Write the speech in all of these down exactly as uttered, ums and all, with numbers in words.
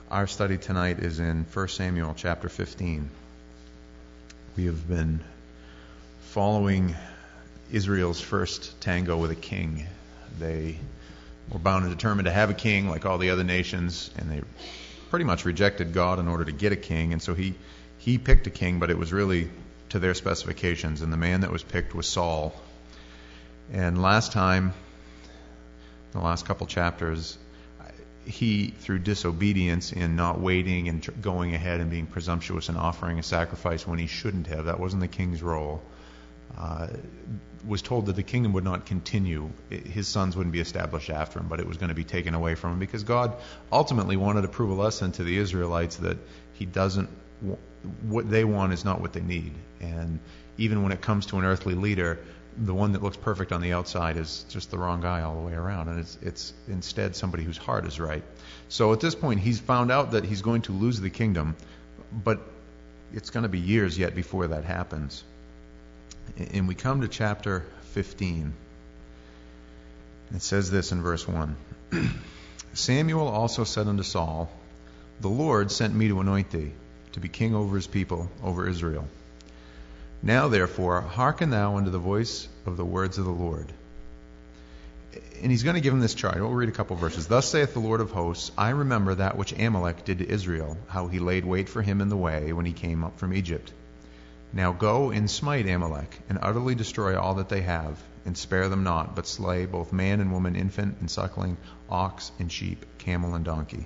Our study tonight is in First Samuel chapter fifteen. We have been following Israel's first tango with a king. They were bound and determined to have a king like all the other nations, and they pretty much rejected God in order to get a king. And so he, he picked a king, but it was really to their specifications. And the man that was picked was Saul. And last time, the last couple chapters, he, through disobedience in not waiting and tr- going ahead and being presumptuous and offering a sacrifice when he shouldn't have, that wasn't the king's role, uh, was told that the kingdom would not continue. His sons wouldn't be established after him, but it was going to be taken away from him because God ultimately wanted to prove a lesson to the Israelites that he doesn't, what they want is not what they need. And even when it comes to an earthly leader, the one that looks perfect on the outside is just the wrong guy all the way around, and it's it's instead somebody whose heart is right. So at this point, he's found out that he's going to lose the kingdom, but it's going to be years yet before that happens. And we come to chapter fifteen. It says this in verse one. Samuel also said unto Saul, The Lord sent me to anoint thee, to be king over his people, over Israel. Now, therefore, hearken thou unto the voice of the words of the Lord. And he's going to give him this charge. We'll read a couple verses. Thus saith the Lord of hosts, I remember that which Amalek did to Israel, how he laid wait for him in the way when he came up from Egypt. Now go and smite Amalek, and utterly destroy all that they have, and spare them not, but slay both man and woman, infant and suckling, ox and sheep, camel and donkey.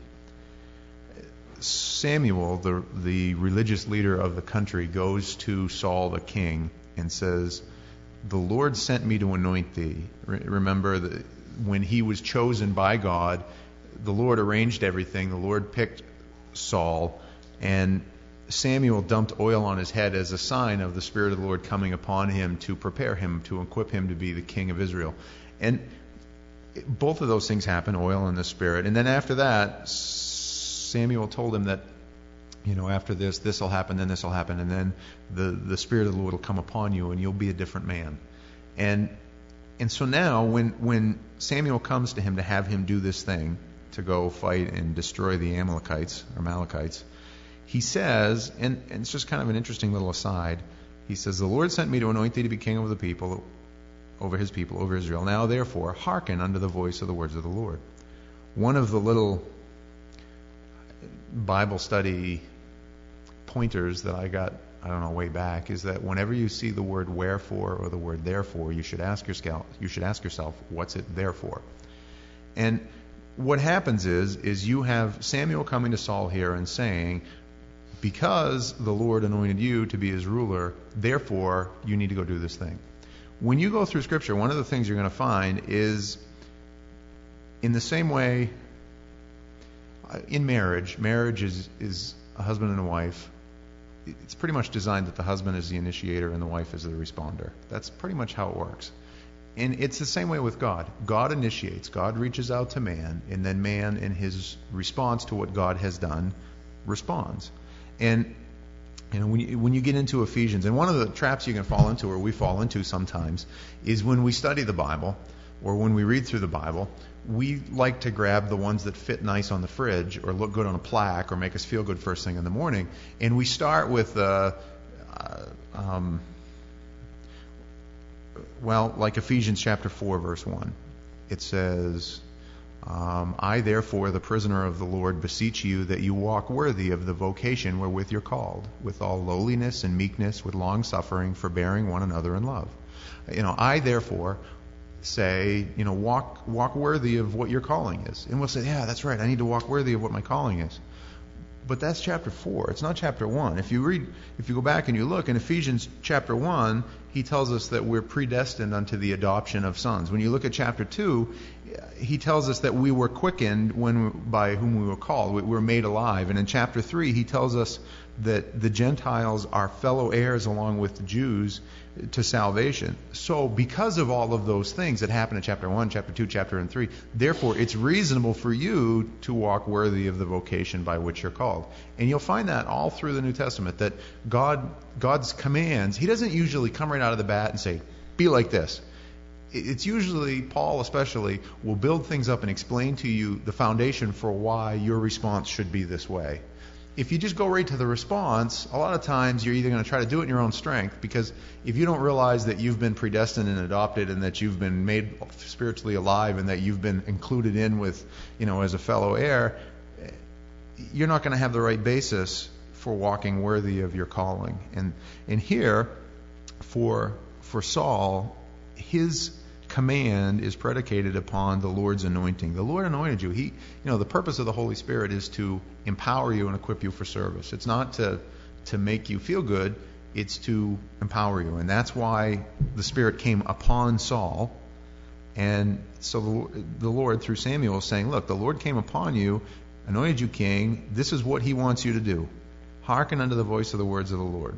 Samuel, the the religious leader of the country, goes to Saul the king and says, the Lord sent me to anoint thee. Re- remember, that when he was chosen by God, the Lord arranged everything. The Lord picked Saul, and Samuel dumped oil on his head as a sign of the Spirit of the Lord coming upon him to prepare him, to equip him to be the king of Israel. And both of those things happen, oil and the Spirit. And then after that, Samuel told him that, you know, after this, this will happen, then this will happen, and then the, the Spirit of the Lord will come upon you, and you'll be a different man. And and so now, when when Samuel comes to him to have him do this thing, to go fight and destroy the Amalekites, or Amalekites, he says, and, and it's just kind of an interesting little aside, he says, the Lord sent me to anoint thee to be king over the people, over his people, over Israel. Now, therefore, hearken unto the voice of the words of the Lord. One of the little Bible study pointers that I got, I don't know, way back, is that whenever you see the word wherefore or the word therefore, you should ask yourself, you should ask yourself, what's it there for? And what happens is, is you have Samuel coming to Saul here and saying, because the Lord anointed you to be his ruler, therefore you need to go do this thing. When you go through Scripture, one of the things you're going to find is, in the same way, in marriage, marriage is, is a husband and a wife. It's pretty much designed that the husband is the initiator and the wife is the responder. That's pretty much how it works. And it's the same way with God. God initiates. God reaches out to man, and then man, in his response to what God has done, responds. And you know, when you, when you get into Ephesians, and one of the traps you can fall into, or we fall into sometimes, is when we study the Bible, or when we read through the Bible, we like to grab the ones that fit nice on the fridge or look good on a plaque or make us feel good first thing in the morning. And we start with, uh, uh, um, well, like Ephesians chapter four, verse one. It says, um, I therefore, the prisoner of the Lord, beseech you that you walk worthy of the vocation wherewith you're called, with all lowliness and meekness, with long suffering, forbearing one another in love. You know, I therefore say, you know, walk walk worthy of what your calling is. And we'll say, yeah, that's right, I need to walk worthy of what my calling is. But that's chapter four. It's not chapter one. If you read, if you go back and you look in Ephesians chapter one, he tells us that we're predestined unto the adoption of sons. When you look at chapter two, he tells us that we were quickened when by whom we were called. We were made alive. And in chapter three, he tells us that the Gentiles are fellow heirs along with the Jews to salvation. So because of all of those things that happen in chapter one, chapter two, chapter three, therefore it's reasonable for you to walk worthy of the vocation by which you're called. And you'll find that all through the New Testament, that God God's commands, he doesn't usually come right out of the bat and say, be like this. it's usually, Paul especially, will build things up and explain to you the foundation for why your response should be this way. If you just go right to the response, a lot of times you're either going to try to do it in your own strength, because if you don't realize that you've been predestined and adopted and that you've been made spiritually alive and that you've been included in with, you know, as a fellow heir, you're not going to have the right basis for walking worthy of your calling. And and here, for for Saul, his command is predicated upon the Lord's anointing. The Lord anointed you. He, you know, the purpose of the Holy Spirit is to empower you and equip you for service. It's not to to make you feel good. It's to empower you, and that's why the Spirit came upon Saul. And so the, the Lord, through Samuel, is saying, "Look, the Lord came upon you, anointed you king. This is what He wants you to do. Hearken unto the voice of the words of the Lord."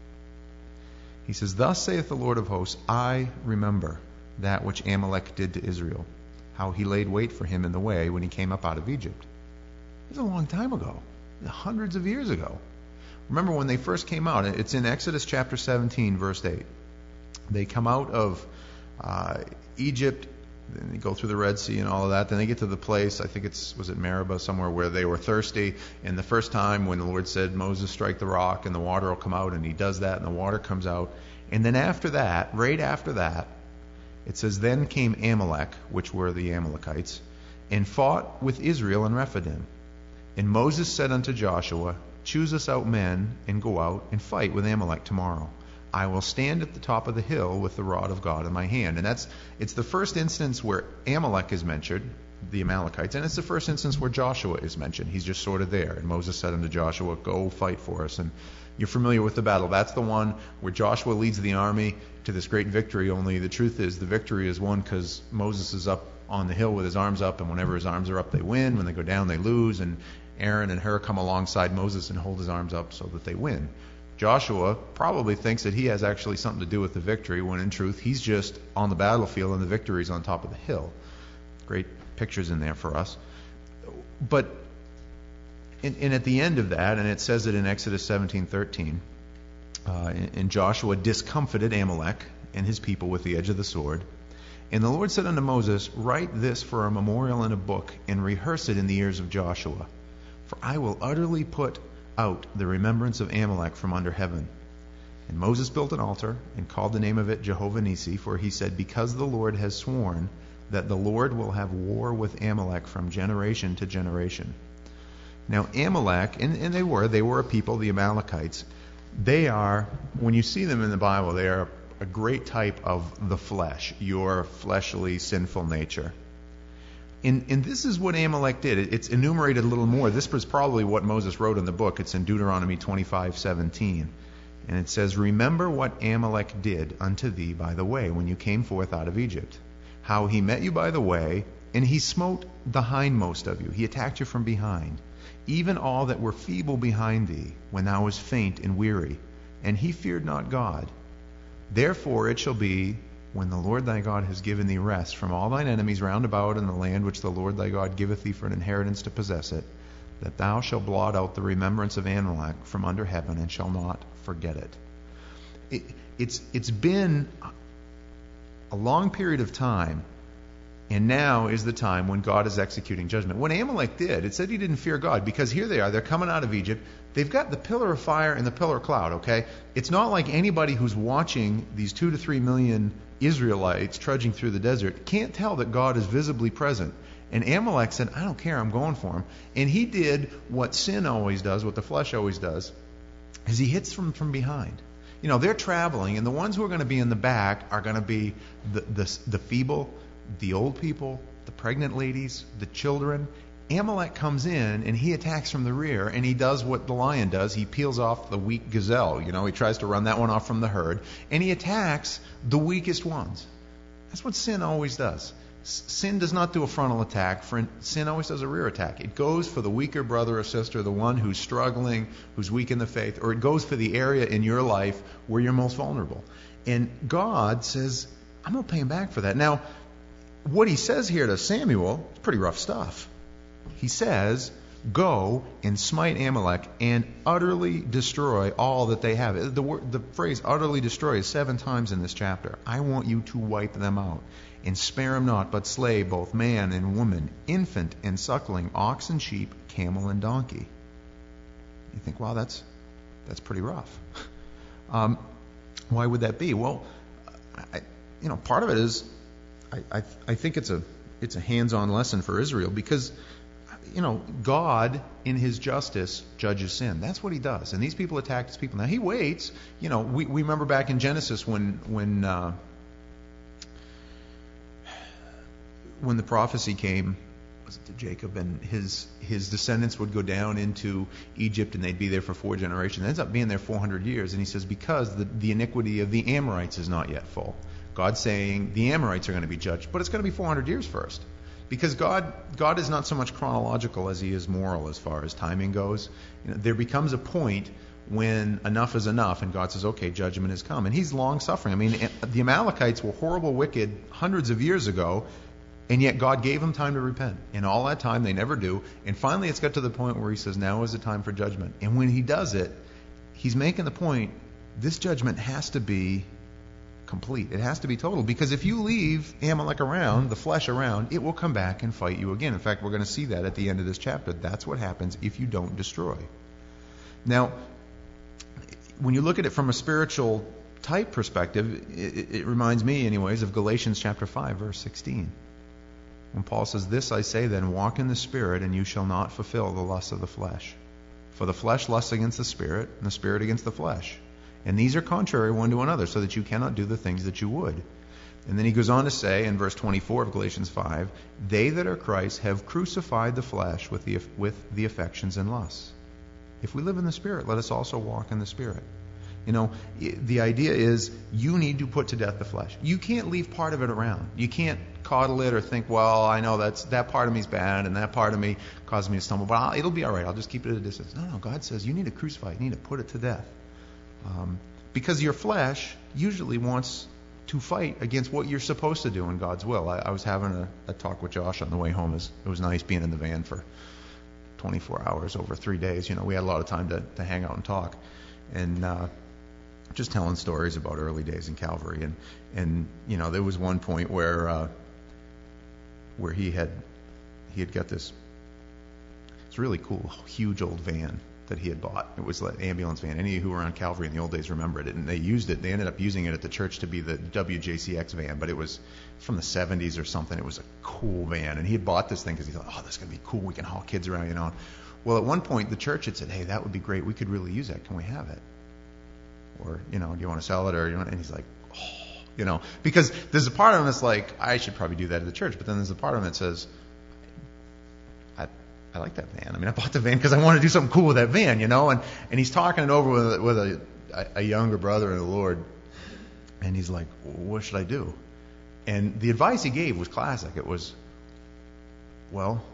He says, "Thus saith the Lord of hosts, I remember that which Amalek did to Israel, how he laid wait for him in the way when he came up out of Egypt." It was a long time ago, hundreds of years ago. Remember when they first came out, it's in Exodus chapter seventeen, verse eight. They come out of uh, Egypt, then they go through the Red Sea and all of that. Then they get to the place, I think it's, was it Meribah, somewhere where they were thirsty. And the first time when the Lord said, "Moses, strike the rock and the water will come out," and he does that and the water comes out. And then after that, right after that, it says, "Then came Amalek," which were the Amalekites, "and fought with Israel in Rephidim. And Moses said unto Joshua, Choose us out men, and go out and fight with Amalek tomorrow. I will stand at the top of the hill with the rod of God in my hand." And that's it's the first instance where Amalek is mentioned, the Amalekites, and it's the first instance where Joshua is mentioned. He's just sort of there. And Moses said unto Joshua, "Go fight for us." And you're familiar with the battle. That's the one where Joshua leads the army to this great victory, only the truth is the victory is won because Moses is up on the hill with his arms up, and whenever his arms are up, they win. When they go down, they lose. And Aaron and Hur come alongside Moses and hold his arms up so that they win. Joshua probably thinks that he has actually something to do with the victory, when in truth he's just on the battlefield and the victory's on top of the hill. Great pictures in there for us. But and, and at the end of that, and it says it in Exodus seventeen thirteen, uh, and, and Joshua discomfited Amalek and his people with the edge of the sword. And the Lord said unto Moses, "Write this for a memorial in a book, and rehearse it in the ears of Joshua. For I will utterly put out the remembrance of Amalek from under heaven." And Moses built an altar and called the name of it Jehovah Nissi, for he said, "Because the Lord has sworn that the Lord will have war with Amalek from generation to generation." Now Amalek, and, and they were, they were a people, the Amalekites. They are, when you see them in the Bible, they are a great type of the flesh, your fleshly, sinful nature. And, and this is what Amalek did. It's enumerated a little more. This was probably what Moses wrote in the book. It's in Deuteronomy twenty-five seventeen. And it says, "Remember what Amalek did unto thee by the way when you came forth out of Egypt, how he met you by the way, and he smote the hindmost of you." He attacked you from behind. "Even all that were feeble behind thee, when thou wast faint and weary. And he feared not God. Therefore it shall be, when the Lord thy God has given thee rest from all thine enemies round about in the land which the Lord thy God giveth thee for an inheritance to possess it, that thou shalt blot out the remembrance of Amalek from under heaven, and shall not forget it." it it's it's been a long period of time, and now is the time when God is executing judgment. When Amalek did, it said he didn't fear God, because here they are, they're coming out of Egypt. They've got the pillar of fire and the pillar of cloud, okay? It's not like anybody who's watching these two to three million Israelites trudging through the desert can't tell that God is visibly present. And Amalek said, "I don't care, I'm going for him." And he did what sin always does, what the flesh always does, is he hits from, from behind. You know, they're traveling, and the ones who are going to be in the back are going to be the, the, the feeble, the old people, the pregnant ladies, the children. Amalek comes in, and he attacks from the rear, and he does what the lion does. He peels off the weak gazelle. You know, he tries to run that one off from the herd, and he attacks the weakest ones. That's what sin always does. Sin does not do a frontal attack. Sin always does a rear attack. It goes for the weaker brother or sister, the one who's struggling, who's weak in the faith, or it goes for the area in your life where you're most vulnerable. And God says, "I'm going to pay him back for that." Now, what he says here to Samuel is pretty rough stuff. He says, go and smite Amalek and utterly destroy all that they have. The, word, the phrase utterly destroy is seven times in this chapter. I want you to wipe them out. And spare him not, but slay both man and woman, infant and suckling, ox and sheep, camel and donkey. You think, wow, that's that's pretty rough. Um, why would that be? Well, I, you know, part of it is I, I, I think it's a it's a hands-on lesson for Israel because, you know, God in His justice judges sin. That's what He does. And these people attacked His people. Now He waits. You know, we, we remember back in Genesis when when uh, when the prophecy came, was it to Jacob, and his his descendants would go down into Egypt and they'd be there for four generations. It ends up being there four hundred years. And He says, because the, the iniquity of the Amorites is not yet full. God's saying the Amorites are going to be judged, but it's going to be four hundred years first. Because God God is not so much chronological as He is moral as far as timing goes. You know, there becomes a point when enough is enough and God says, okay, judgment has come. And He's long-suffering. I mean, the Amalekites were horrible, wicked hundreds of years ago, and yet God gave them time to repent. In all that time, they never do. And finally, it's got to the point where He says, now is the time for judgment. And when He does it, He's making the point, this judgment has to be complete. It has to be total. Because if you leave Amalek around, the flesh around, it will come back and fight you again. In fact, we're going to see that at the end of this chapter. That's what happens if you don't destroy. Now, when you look at it from a spiritual type perspective, it, it reminds me, anyways, of Galatians chapter five, verse sixteen. When Paul says, this I say then, walk in the Spirit, and you shall not fulfill the lusts of the flesh. For the flesh lusts against the Spirit, and the Spirit against the flesh. And these are contrary one to another, so that you cannot do the things that you would. And then he goes on to say in verse twenty-four of Galatians five, they that are Christ have crucified the flesh with the, with the affections and lusts. If we live in the Spirit, let us also walk in the Spirit. You know, the idea is you need to put to death the flesh. You can't leave part of it around. You can't coddle it or think, well, I know that's that part of me is bad and that part of me caused me to stumble, but I'll, it'll be all right. I'll just keep it at a distance. No, no, God says you need to crucify it. You need to put it to death. Um, because your flesh usually wants to fight against what you're supposed to do in God's will. I, I was having a, a talk with Josh on the way home. It was, it was nice being in the van for twenty-four hours over three days. You know, we had a lot of time to, to hang out and talk. And uh, just telling stories about early days in Calvary. And, and you know, there was one point where uh, where he had he had got this it's really cool, huge old van that he had bought. It was an ambulance van. Any of you who were on Calvary in the old days remember it. And they used it. They ended up using it at the church to be the W J C X van, but it was from the seventies or something. It was a cool van. And he had bought this thing because he thought, oh, this is going to be cool. We can haul kids around, you know. Well, at one point, the church had said, hey, that would be great. We could really use that. Can we have it? Or, you know, do you want to sell it? Or, you know, and he's like, oh, you know, because there's a part of him that's like, I should probably do that at the church. But then there's a part of him that says, I, I like that van. I mean, I bought the van because I want to do something cool with that van, you know. And, and he's talking it over with, with a, a younger brother in the Lord. And he's like, what should I do? And the advice he gave was classic. It was, well,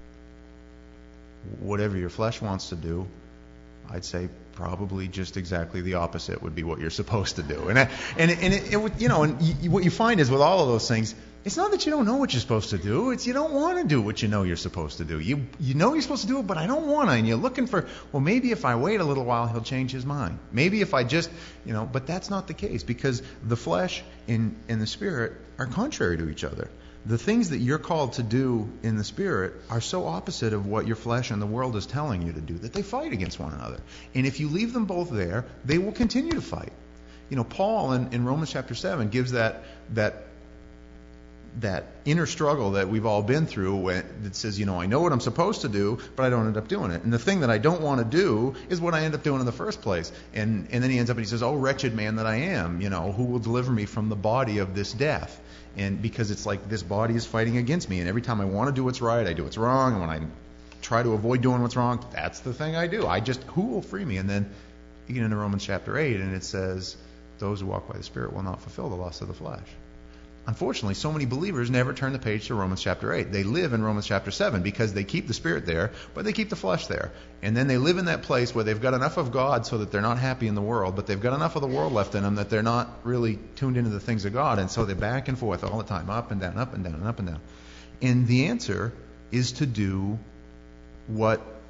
whatever your flesh wants to do, I'd say probably just exactly the opposite would be what you're supposed to do. And I, and and it, it, you know, and you, what you find is with all of those things, it's not that you don't know what you're supposed to do. It's you don't want to do what you know you're supposed to do. You you know you're supposed to do it, but I don't want to. And you're looking for, well, maybe if I wait a little while, he'll change his mind. Maybe if I just, you know, but that's not the case because the flesh and, and the Spirit are contrary to each other. The things that you're called to do in the Spirit are so opposite of what your flesh and the world is telling you to do that they fight against one another. And if you leave them both there, they will continue to fight. You know, Paul in, in Romans chapter seven gives that that that inner struggle that we've all been through when, that says, you know, I know what I'm supposed to do, but I don't end up doing it. And the thing that I don't want to do is what I end up doing in the first place. And and then he ends up and he says, oh, wretched man that I am, you know, who will deliver me from the body of this death? And because it's like this body is fighting against me. And every time I want to do what's right, I do what's wrong. And when I try to avoid doing what's wrong, that's the thing I do. I just, who will free me? And then you get into Romans chapter eight, and it says, those who walk by the Spirit will not fulfill the lust of the flesh. Unfortunately, so many believers never turn the page to Romans chapter eight. They live in Romans chapter seven because they keep the Spirit there, but they keep the flesh there. And then they live in that place where they've got enough of God so that they're not happy in the world, but they've got enough of the world left in them that they're not really tuned into the things of God. And so they're back and forth all the time, up and down, up and down, and up and down. And the answer is to do what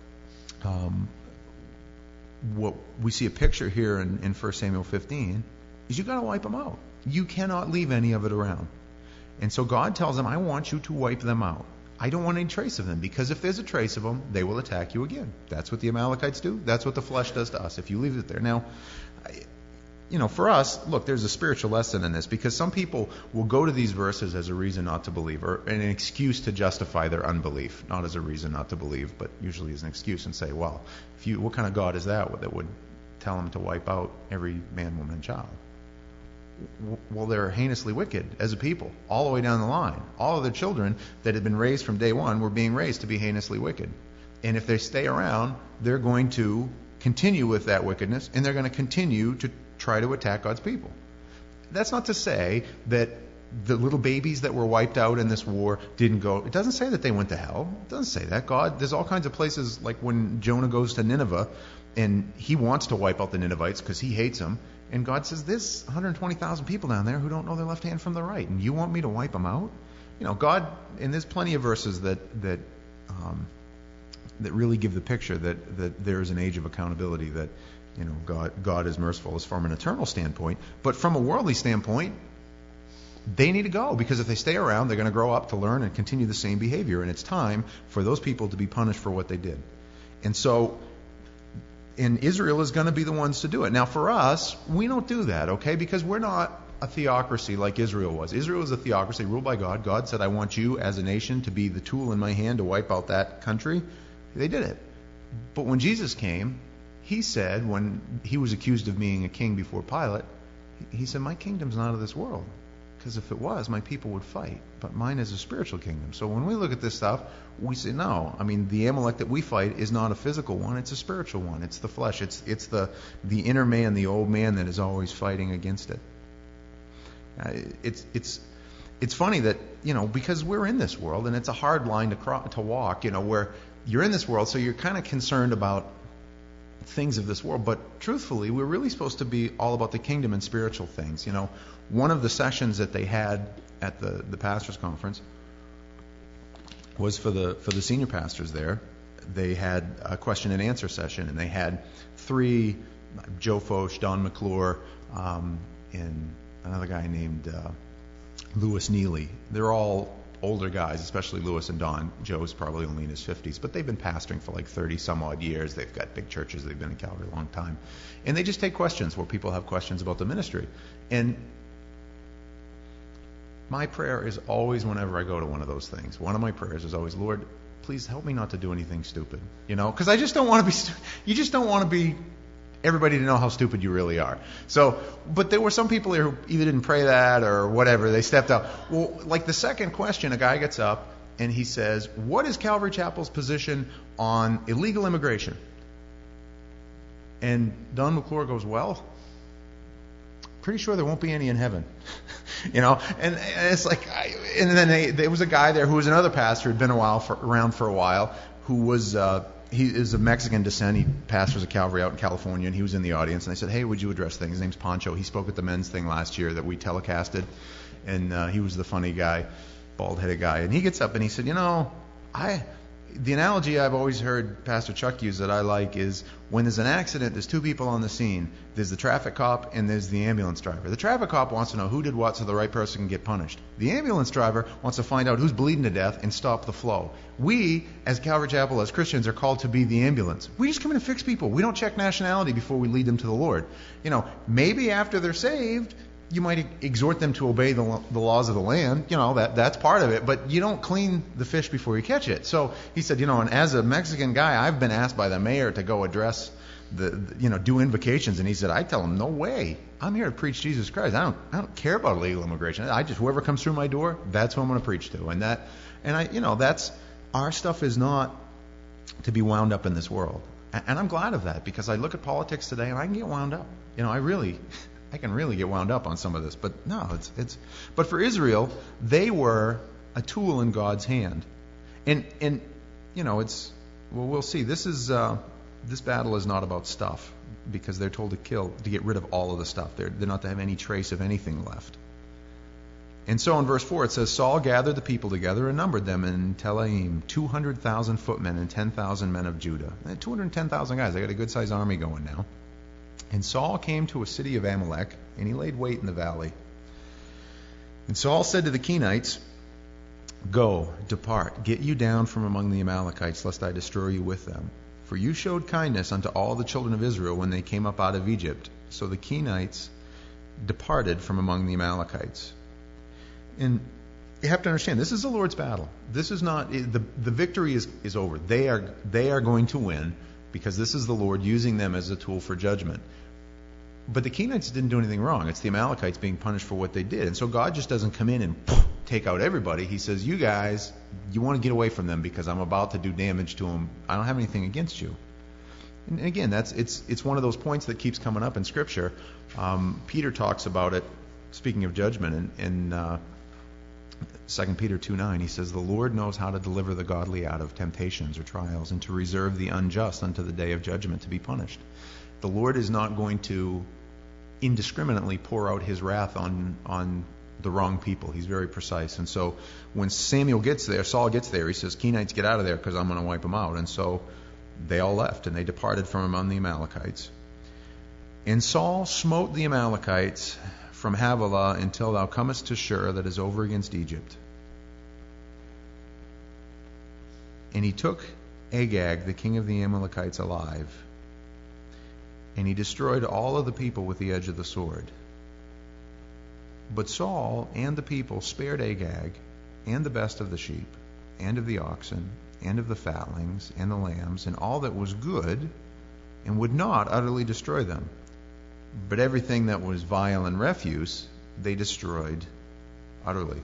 um, what we see a picture here in, in First Samuel fifteen is you got to wipe them out. You cannot leave any of it around. And so God tells them, I want you to wipe them out. I don't want any trace of them, because if there's a trace of them, they will attack you again. That's what the Amalekites do. That's what the flesh does to us if you leave it there. Now, you know, for us, look, there's a spiritual lesson in this, because some people will go to these verses as a reason not to believe, or an excuse to justify their unbelief, not as a reason not to believe, but usually as an excuse, and say, well, if you, what kind of God is that that would tell them to wipe out every man, woman, and child? Well, they're heinously wicked as a people, all the way down the line. All of their children that had been raised from day one were being raised to be heinously wicked. And if they stay around, they're going to continue with that wickedness, and they're going to continue to try to attack God's people. That's not to say that the little babies that were wiped out in this war didn't go. It doesn't say that they went to hell. It doesn't say that. God, there's all kinds of places, like when Jonah goes to Nineveh, and he wants to wipe out the Ninevites because he hates them. And God says, there's one hundred twenty thousand people down there who don't know their left hand from the right, and you want me to wipe them out? You know, God, and there's plenty of verses that that um, that really give the picture that that there is an age of accountability, that, you know, God God is merciful as from an eternal standpoint, but from a worldly standpoint, they need to go, because if they stay around, they're going to grow up to learn and continue the same behavior, and it's time for those people to be punished for what they did. And so, and Israel is going to be the ones to do it. Now, for us, we don't do that, okay? Because we're not a theocracy like Israel was. Israel was a theocracy ruled by God. God said, I want you as a nation to be the tool in my hand to wipe out that country. They did it. But when Jesus came, he said, when he was accused of being a king before Pilate, he said, my kingdom's not of this world. Because if it was, my people would fight. But mine is a spiritual kingdom. So when we look at this stuff, we say, no. I mean, the Amalek that we fight is not a physical one. It's a spiritual one. It's the flesh. It's it's the, the inner man, the old man that is always fighting against it. Uh, it's it's it's funny that, you know, because we're in this world, and it's a hard line to cro- to walk, you know, where you're in this world, so you're kind of concerned about things of this world, but truthfully, we're really supposed to be all about the kingdom and spiritual things. You know, one of the sessions that they had at the, the pastors' conference was for the for the senior pastors there. They had a question and answer session, and they had three, Joe Foch, Don McClure, um, and another guy named uh, Lewis Neely. They're all older guys, especially Lewis and Don. Joe's probably only in his fifties, but they've been pastoring for like thirty some odd years. They've got big churches. They've been in Calvary a long time. And they just take questions where people have questions about the ministry. And my prayer is always, whenever I go to one of those things, one of my prayers is always, Lord, please help me not to do anything stupid. You know, because I just don't want to be, stu- you just don't want to be everybody to know how stupid you really are. So, but there were some people here who either didn't pray that or whatever. They stepped out. Well, like the second question, a guy gets up and he says, what is Calvary Chapel's position on illegal immigration? And Don McClure goes, well, pretty sure there won't be any in heaven. You know, and, and it's like, I, and then they, there was a guy there who was another pastor, who'd been a while for, around for a while, who was, uh, he is of Mexican descent. He pastors a Calvary out in California, and he was in the audience. And I said, hey, would you address things? His name's Pancho. He spoke at the men's thing last year that we telecasted, and uh, he was the funny guy, bald-headed guy. And he gets up and he said, you know, I, the analogy I've always heard Pastor Chuck use that I like is when there's an accident, there's two people on the scene. There's the traffic cop and there's the ambulance driver. The traffic cop wants to know who did what so the right person can get punished. The ambulance driver wants to find out who's bleeding to death and stop the flow. We, as Calvary Chapel, as Christians, are called to be the ambulance. We just come in and fix people. We don't check nationality before we lead them to the Lord. You know, maybe after they're saved, you might exhort them to obey the, the laws of the land. You know, that that's part of it. But you don't clean the fish before you catch it. So he said, you know, and as a Mexican guy, I've been asked by the mayor to go address the, the you know, do invocations. And he said, I tell them, no way. I'm here to preach Jesus Christ. I don't I don't care about illegal immigration. I just, whoever comes through my door, that's who I'm going to preach to. And that, and I, you know, that's, our stuff is not to be wound up in this world. And, and I'm glad of that, because I look at politics today and I can get wound up. You know, I really... I can really get wound up on some of this, but no, it's it's. But for Israel, they were a tool in God's hand, and and you know it's well we'll see. This is uh, this battle is not about stuff, because they're told to kill, to get rid of all of the stuff. They're they're not to have any trace of anything left. And so in verse four it says, Saul gathered the people together and numbered them in Telaim, two hundred thousand footmen and ten thousand men of Judah. two hundred ten thousand guys. They got a good-sized army going now. And Saul came to a city of Amalek, and he laid wait in the valley. And Saul said to the Kenites, Go, depart, get you down from among the Amalekites, lest I destroy you with them. For you showed kindness unto all the children of Israel when they came up out of Egypt. So the Kenites departed from among the Amalekites. And you have to understand, this is the Lord's battle. This is not, the, the victory is, is over. They are, they are going to win because this is the Lord using them as a tool for judgment. But the Kenites didn't do anything wrong. It's the Amalekites being punished for what they did. And so God just doesn't come in and take out everybody. He says, you guys, you want to get away from them because I'm about to do damage to them. I don't have anything against you. And again, that's it's it's one of those points that keeps coming up in Scripture. Um, Peter talks about it, speaking of judgment, in, in uh, Second Peter two nine, he says, The Lord knows how to deliver the godly out of temptations or trials, and to reserve the unjust unto the day of judgment to be punished. The Lord is not going to indiscriminately pour out his wrath on on the wrong people. He's very precise. And so when Samuel gets there, Saul gets there, he says, Kenites, get out of there because I'm going to wipe them out. And so they all left, and they departed from among the Amalekites. And Saul smote the Amalekites from Havilah until thou comest to Shur, that is over against Egypt. And he took Agag, the king of the Amalekites, alive. And he destroyed all of the people with the edge of the sword. But Saul and the people spared Agag, and the best of the sheep, and of the oxen, and of the fatlings, and the lambs, and all that was good, and would not utterly destroy them. But everything that was vile and refuse, they destroyed utterly.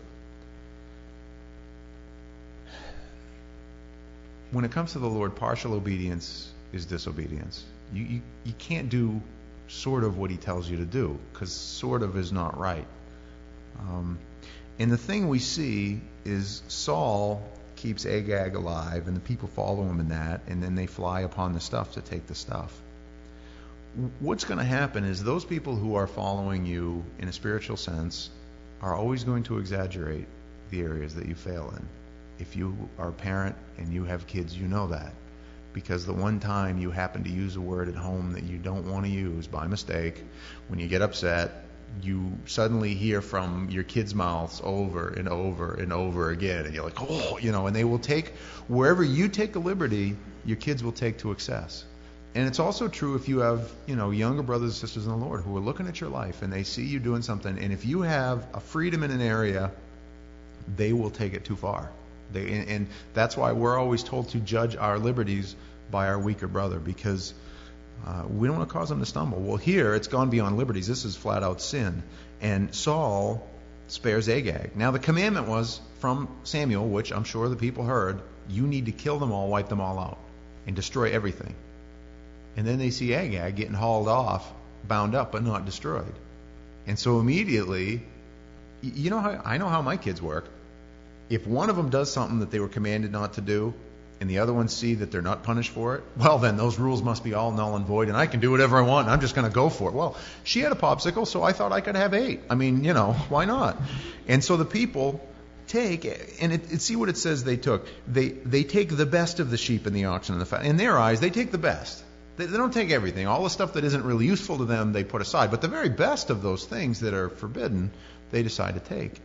When it comes to the Lord, partial obedience is disobedience. You, you, you can't do sort of what he tells you to do, because sort of is not right. Um, and the thing we see is Saul keeps Agag alive, and the people follow him in that, and then they fly upon the stuff to take the stuff. What's going to happen is those people who are following you in a spiritual sense are always going to exaggerate the areas that you fail in. If you are a parent and you have kids, you know that. Because the one time you happen to use a word at home that you don't want to use by mistake, when you get upset, you suddenly hear from your kids' mouths over and over and over again. And you're like, oh, you know, and they will take, wherever you take a liberty, your kids will take to excess. And it's also true if you have, you know, younger brothers and sisters in the Lord who are looking at your life and they see you doing something, and if you have a freedom in an area, they will take it too far. They, and, and that's why we're always told to judge our liberties by our weaker brother, because uh, we don't want to cause them to stumble. Well, here it's gone beyond liberties. This is flat out sin. And Saul spares Agag. Now the commandment was from Samuel, which I'm sure the people heard, you need to kill them all, wipe them all out, and destroy everything. And then they see Agag getting hauled off, bound up, but not destroyed. And so immediately, you know how I know how my kids work. If one of them does something that they were commanded not to do, and the other ones see that they're not punished for it, well, then those rules must be all null and void, and I can do whatever I want, and I'm just going to go for it. Well, she had a popsicle, so I thought I could have eight. I mean, you know, why not? And so the people take, and it, it, see what it says they took. They they take the best of the sheep and the oxen and the fat. In their eyes, they take the best. They, they don't take everything. All the stuff that isn't really useful to them, they put aside. But the very best of those things that are forbidden, they decide to take.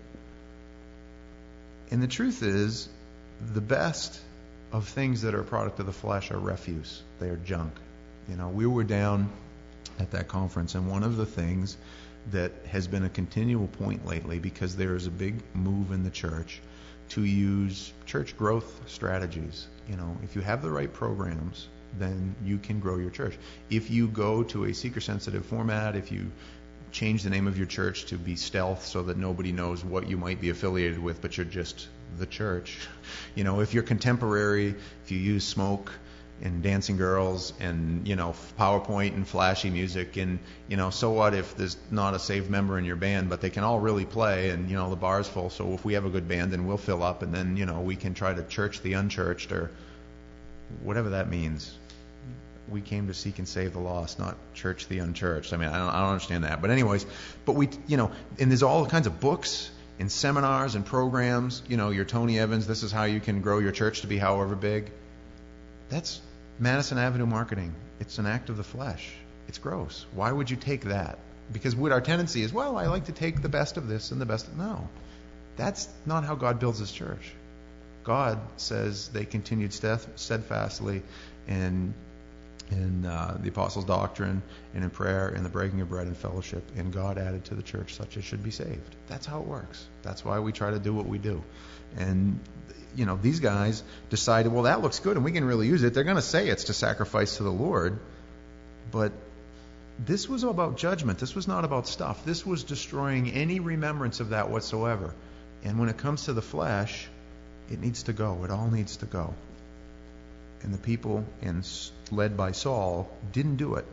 And the truth is, the best of things that are a product of the flesh are refuse. They are junk. You know, we were down at that conference, and one of the things that has been a continual point lately, because there is a big move in the church to use church growth strategies. You know, if you have the right programs, then you can grow your church. If you go to a seeker-sensitive format, if you change the name of your church to be stealth so that nobody knows what you might be affiliated with, but you're just the church. You know, if you're contemporary, if you use smoke and dancing girls and, you know, PowerPoint and flashy music, and, you know, so what if there's not a saved member in your band, but they can all really play, and, you know, the bar's full, so if we have a good band, then we'll fill up, and then, you know, we can try to church the unchurched, or whatever that means. We came to seek and save the lost, not church the unchurched. I mean, I don't, I don't understand that. But anyways, but we, you know, and there's all kinds of books in seminars and programs, you know, your Tony Evans, this is how you can grow your church to be however big. That's Madison Avenue marketing. It's an act of the flesh. It's gross. Why would you take that? Because what our tendency is, well, I like to take the best of this and the best of... No. That's not how God builds his church. God says they continued steadfastly in, in uh, the apostles' doctrine and in prayer and the breaking of bread and fellowship, and God added to the church such as should be saved. That's how it works. That's why we try to do what we do. And, you know, these guys decided, well, that looks good and we can really use it. They're going to say it's to sacrifice to the Lord, but this was about judgment. This was not about stuff. This was destroying any remembrance of that whatsoever. And when it comes to the flesh, it needs to go. It all needs to go. And the people, and led by Saul, didn't do it.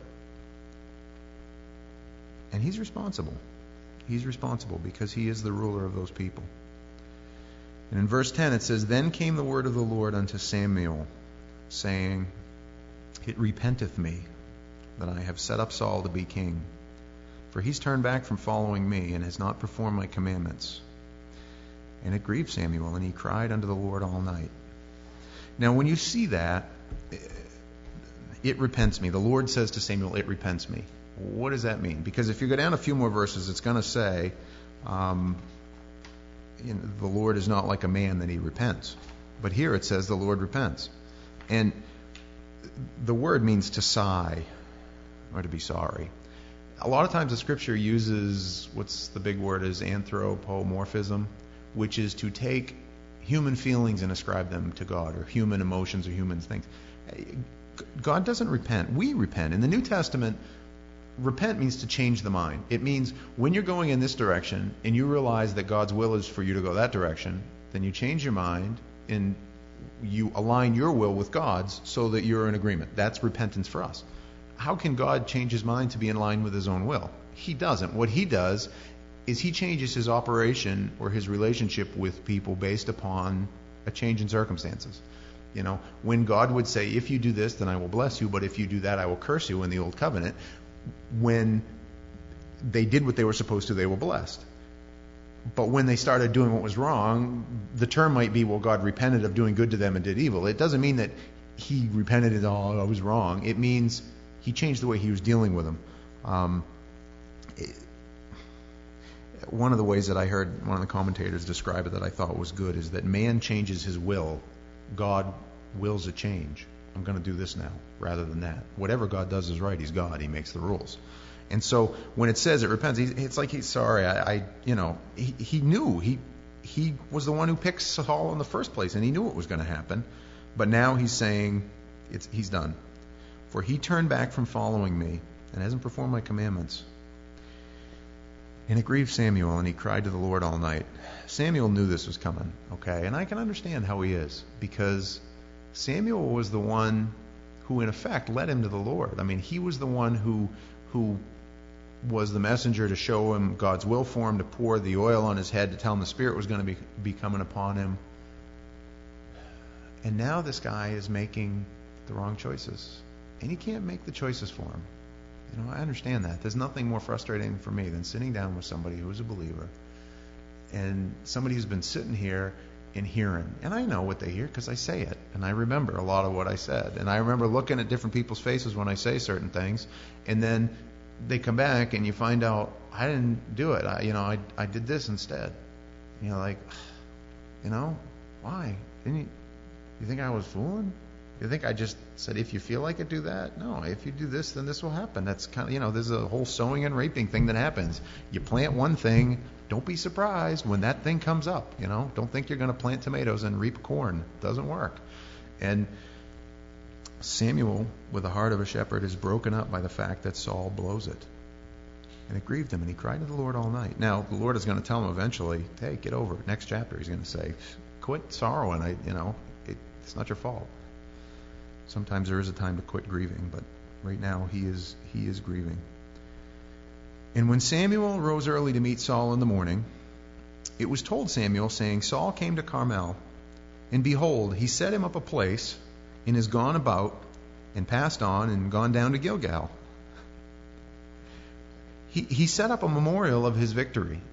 And he's responsible. He's responsible because he is the ruler of those people. And in verse ten it says, Then came the word of the Lord unto Samuel, saying, It repenteth me that I have set up Saul to be king. For he's turned back from following me, and has not performed my commandments. And it grieved Samuel, and he cried unto the Lord all night. Now, when you see that, it repents me. The Lord says to Samuel, it repents me. What does that mean? Because if you go down a few more verses, it's going to say, um, you know, the Lord is not like a man that he repents. But here it says the Lord repents. And the word means to sigh or to be sorry. A lot of times the Scripture uses, what's the big word is anthropomorphism, which is to take human feelings and ascribe them to God, or human emotions or human things. God doesn't repent. We repent. In the New Testament, repent means to change the mind. It means when you're going in this direction and you realize that God's will is for you to go that direction, then you change your mind and you align your will with God's so that you're in agreement. That's repentance for us. How can God change his mind to be in line with his own will? He doesn't. What he does is he changes his operation or his relationship with people based upon a change in circumstances. You know, when God would say, if you do this, then I will bless you, but if you do that, I will curse you in the Old Covenant, when they did what they were supposed to, they were blessed. But when they started doing what was wrong, the term might be, well, God repented of doing good to them and did evil. It doesn't mean that he repented and, oh, I was wrong. It means he changed the way he was dealing with them. Um, it, one of the ways that I heard one of the commentators describe it that I thought was good is that man changes his will. God wills a change. I'm going to do this now rather than that. Whatever God does is right. He's God. He makes the rules. And so when it says it repents, it's like he's sorry. I, I you know, he, he knew. He he was the one who picked Saul in the first place, and he knew it was going to happen. But now he's saying it's he's done. For he turned back from following me and hasn't performed my commandments. And it grieved Samuel, and he cried to the Lord all night. Samuel knew this was coming, okay? And I can understand how he is, because Samuel was the one who, in effect, led him to the Lord. I mean, he was the one who who was the messenger to show him God's will for him, to pour the oil on his head, to tell him the Spirit was going to be, be coming upon him. And now this guy is making the wrong choices. And he can't make the choices for him. You know, I understand that. There's nothing more frustrating for me than sitting down with somebody who is a believer and somebody who's been sitting here and hearing. And I know what they hear because I say it. And I remember a lot of what I said. And I remember looking at different people's faces when I say certain things. And then they come back and you find out, I didn't do it. I, you know, I, I did this instead. You know, like, you know, why? Didn't you, you think I was fooling? You think I just said, if you feel like it, do that? No, if you do this, then this will happen. That's kind of, you know, there's a whole sowing and reaping thing that happens. You plant one thing, don't be surprised when that thing comes up, you know. Don't think you're going to plant tomatoes and reap corn. It doesn't work. And Samuel, with the heart of a shepherd, is broken up by the fact that Saul blows it. And it grieved him, and he cried to the Lord all night. Now, the Lord is going to tell him eventually, hey, get over it. Next chapter, he's going to say, quit sorrowing. I, you know, it, it's not your fault. Sometimes there is a time to quit grieving, but right now he is he is grieving. And when Samuel rose early to meet Saul in the morning, it was told Samuel, saying, Saul came to Carmel, and behold, he set him up a place, and is gone about, and passed on, and gone down to Gilgal. He he set up a memorial of his victory.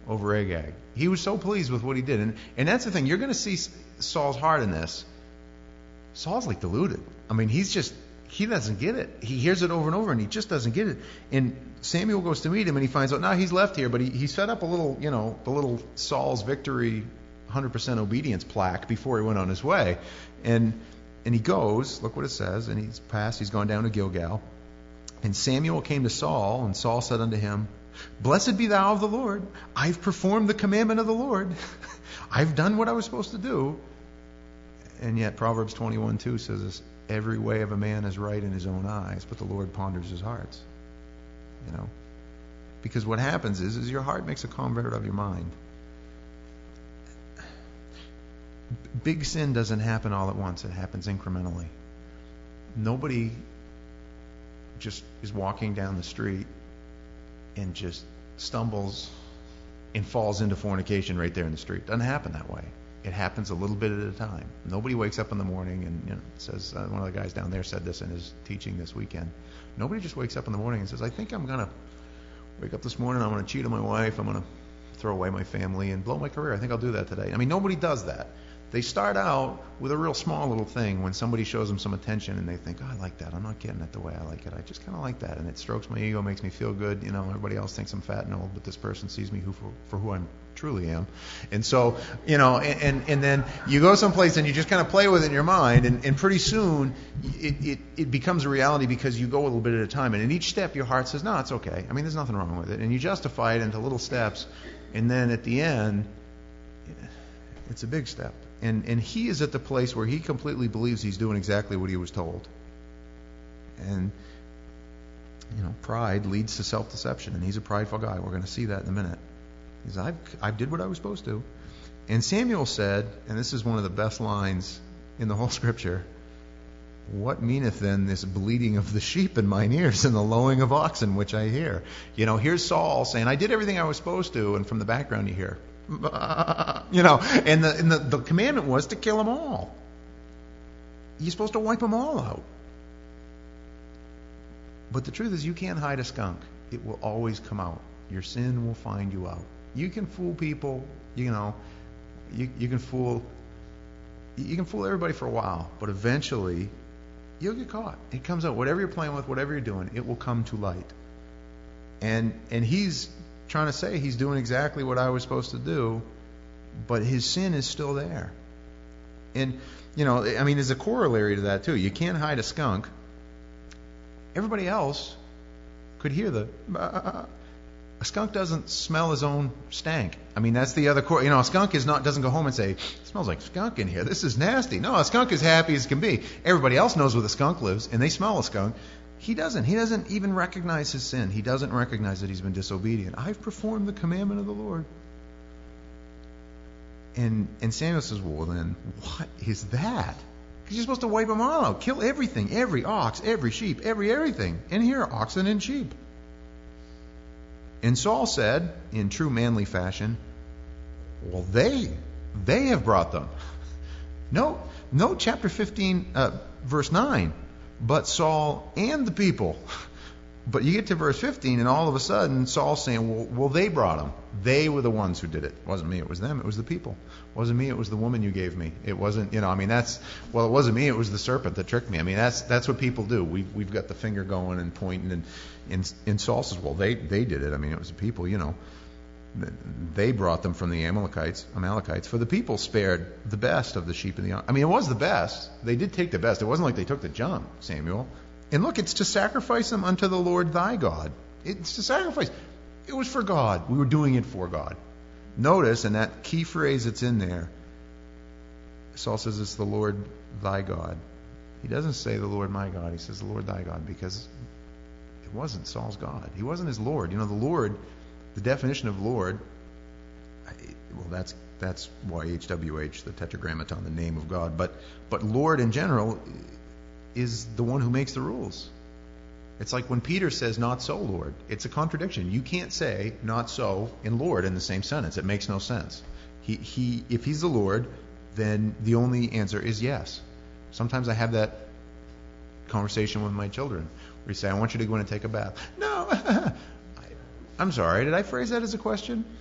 over Agag. He was so pleased with what he did. And, and that's the thing. You're going to see Saul's heart in this. Saul's like deluded. I mean, he's just, he doesn't get it. He hears it over and over, and he just doesn't get it. And Samuel goes to meet him, and he finds out, now he's left here, but he, he set up a little, you know, the little Saul's victory one hundred percent obedience plaque before he went on his way. And and he goes, look what it says, and he's passed, he's gone down to Gilgal. And Samuel came to Saul, and Saul said unto him, Blessed be thou of the Lord. I've performed the commandment of the Lord. I've done what I was supposed to do. And yet Proverbs twenty-one two says this, every way of a man is right in his own eyes, but the Lord ponders his hearts. You know? Because what happens is, is your heart makes a convert of your mind. Big sin doesn't happen all at once. It happens incrementally. Nobody just is walking down the street and just stumbles and falls into fornication right there in the street. It doesn't happen that way. It happens a little bit at a time. Nobody wakes up in the morning and, you know, says, uh, one of the guys down there said this in his teaching this weekend. Nobody just wakes up in the morning and says, I think I'm going to wake up this morning, I'm going to cheat on my wife, I'm going to throw away my family and blow my career. I think I'll do that today. I mean, nobody does that. They start out with a real small little thing when somebody shows them some attention and they think, oh, I like that. I'm not getting it the way I like it. I just kind of like that. And it strokes my ego, makes me feel good. You know, everybody else thinks I'm fat and old, but this person sees me who for, for who I truly am. And so, you know, and, and, and then you go someplace and you just kind of play with it in your mind, and, and pretty soon it, it, it becomes a reality because you go a little bit at a time. And in each step, your heart says, no, it's okay. I mean, there's nothing wrong with it. And you justify it into little steps. And then at the end, it's a big step. And and he is at the place where he completely believes he's doing exactly what he was told. And, you know, pride leads to self-deception, and he's a prideful guy. We're going to see that in a minute. He says, I I did what I was supposed to. And Samuel said, and this is one of the best lines in the whole Scripture, what meaneth then this bleating of the sheep in mine ears and the lowing of oxen which I hear? You know, here's Saul saying, I did everything I was supposed to, and from the background you hear, you know, and the, and the the commandment was to kill them all. You're supposed to wipe them all out. But the truth is, you can't hide a skunk. It will always come out. Your sin will find you out. You can fool people, you know, you you can fool you can fool everybody for a while, but eventually you'll get caught. It comes out. Whatever you're playing with, whatever you're doing, it will come to light. And and he's trying to say he's doing exactly what I was supposed to do, but his sin is still there. And, you know, I mean, there's a corollary to that, too. You can't hide a skunk. Everybody else could hear the... A skunk doesn't smell his own stank. I mean, that's the other... Cor- you know, a skunk is not doesn't go home and say, it smells like skunk in here. This is nasty. No, a skunk is happy as can be. Everybody else knows where the skunk lives, and they smell a skunk. He doesn't. He doesn't even recognize his sin. He doesn't recognize that he's been disobedient. I've performed the commandment of the Lord. And and Samuel says, well, then, what is that? Because you're supposed to wipe them all out. Kill everything. Every ox, every sheep, every everything. And here, oxen and sheep. And Saul said, in true manly fashion, well, they, they have brought them. No, no, chapter fifteen, uh, verse nine. But Saul and the people. But you get to verse fifteen, and all of a sudden, Saul's saying, well, well, they brought them. They were the ones who did it. It wasn't me, it was them. It was the people. It wasn't me, it was the woman you gave me. It wasn't, you know, I mean, that's, well, it wasn't me, it was the serpent that tricked me. I mean, that's that's what people do. We've, we've got the finger going and pointing, and, and, and Saul says, well, they, they did it. I mean, it was the people, you know. They brought them from the Amalekites, Amalekites. For the people spared the best of the sheep and the ox. I mean, it was the best. They did take the best. It wasn't like they took the junk, Samuel. And look, it's to sacrifice them unto the Lord thy God. It's to sacrifice. It was for God. We were doing it for God. Notice, and that key phrase that's in there, Saul says it's the Lord thy God. He doesn't say the Lord my God. He says the Lord thy God, because it wasn't Saul's God. He wasn't his Lord. You know, the Lord... The definition of Lord, well, that's that's Y H W H, the tetragrammaton, the name of God. But but Lord in general is the one who makes the rules. It's like when Peter says, not so, Lord. It's a contradiction. You can't say not so and Lord in the same sentence. It makes no sense. He he if he's the Lord, then the only answer is yes. Sometimes I have that conversation with my children where you say, I want you to go in and take a bath. No. I'm sorry, did I phrase that as a question?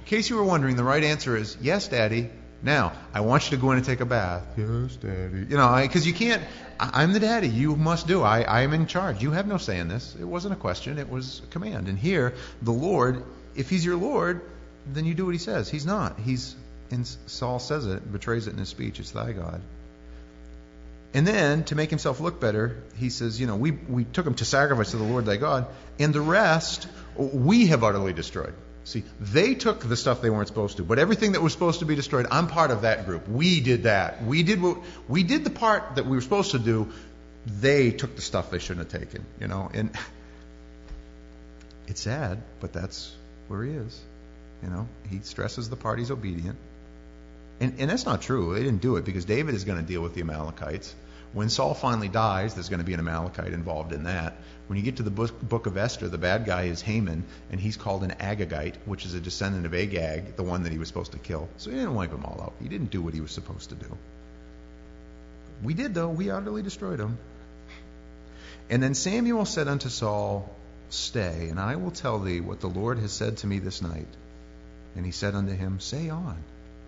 case you were wondering, the right answer is yes, Daddy. Now, I want you to go in and take a bath. Yes, Daddy. You know, because you can't, I, I'm the daddy. You must do. I, I am in charge. You have no say in this. It wasn't a question. It was a command. And here, the Lord, if he's your Lord, then you do what he says. He's not. He's, and Saul says it, betrays it in his speech. It's thy God. And then, to make himself look better, he says, you know, we, we took him to sacrifice to the Lord thy God, and the rest we have utterly destroyed. See, they took the stuff they weren't supposed to, but everything that was supposed to be destroyed, I'm part of that group. We did that. We did what we did the part that we were supposed to do. They took the stuff they shouldn't have taken, you know. And it's sad, but that's where he is. You know, he stresses the part he's obedient. And, and that's not true. They didn't do it because David is going to deal with the Amalekites. When Saul finally dies, there's going to be an Amalekite involved in that. When you get to the book, book of Esther, the bad guy is Haman, and he's called an Agagite, which is a descendant of Agag, the one that he was supposed to kill. So he didn't wipe them all out. He didn't do what he was supposed to do. We did, though. We utterly destroyed him. And then Samuel said unto Saul, Stay, and I will tell thee what the Lord has said to me this night. And he said unto him, Say on.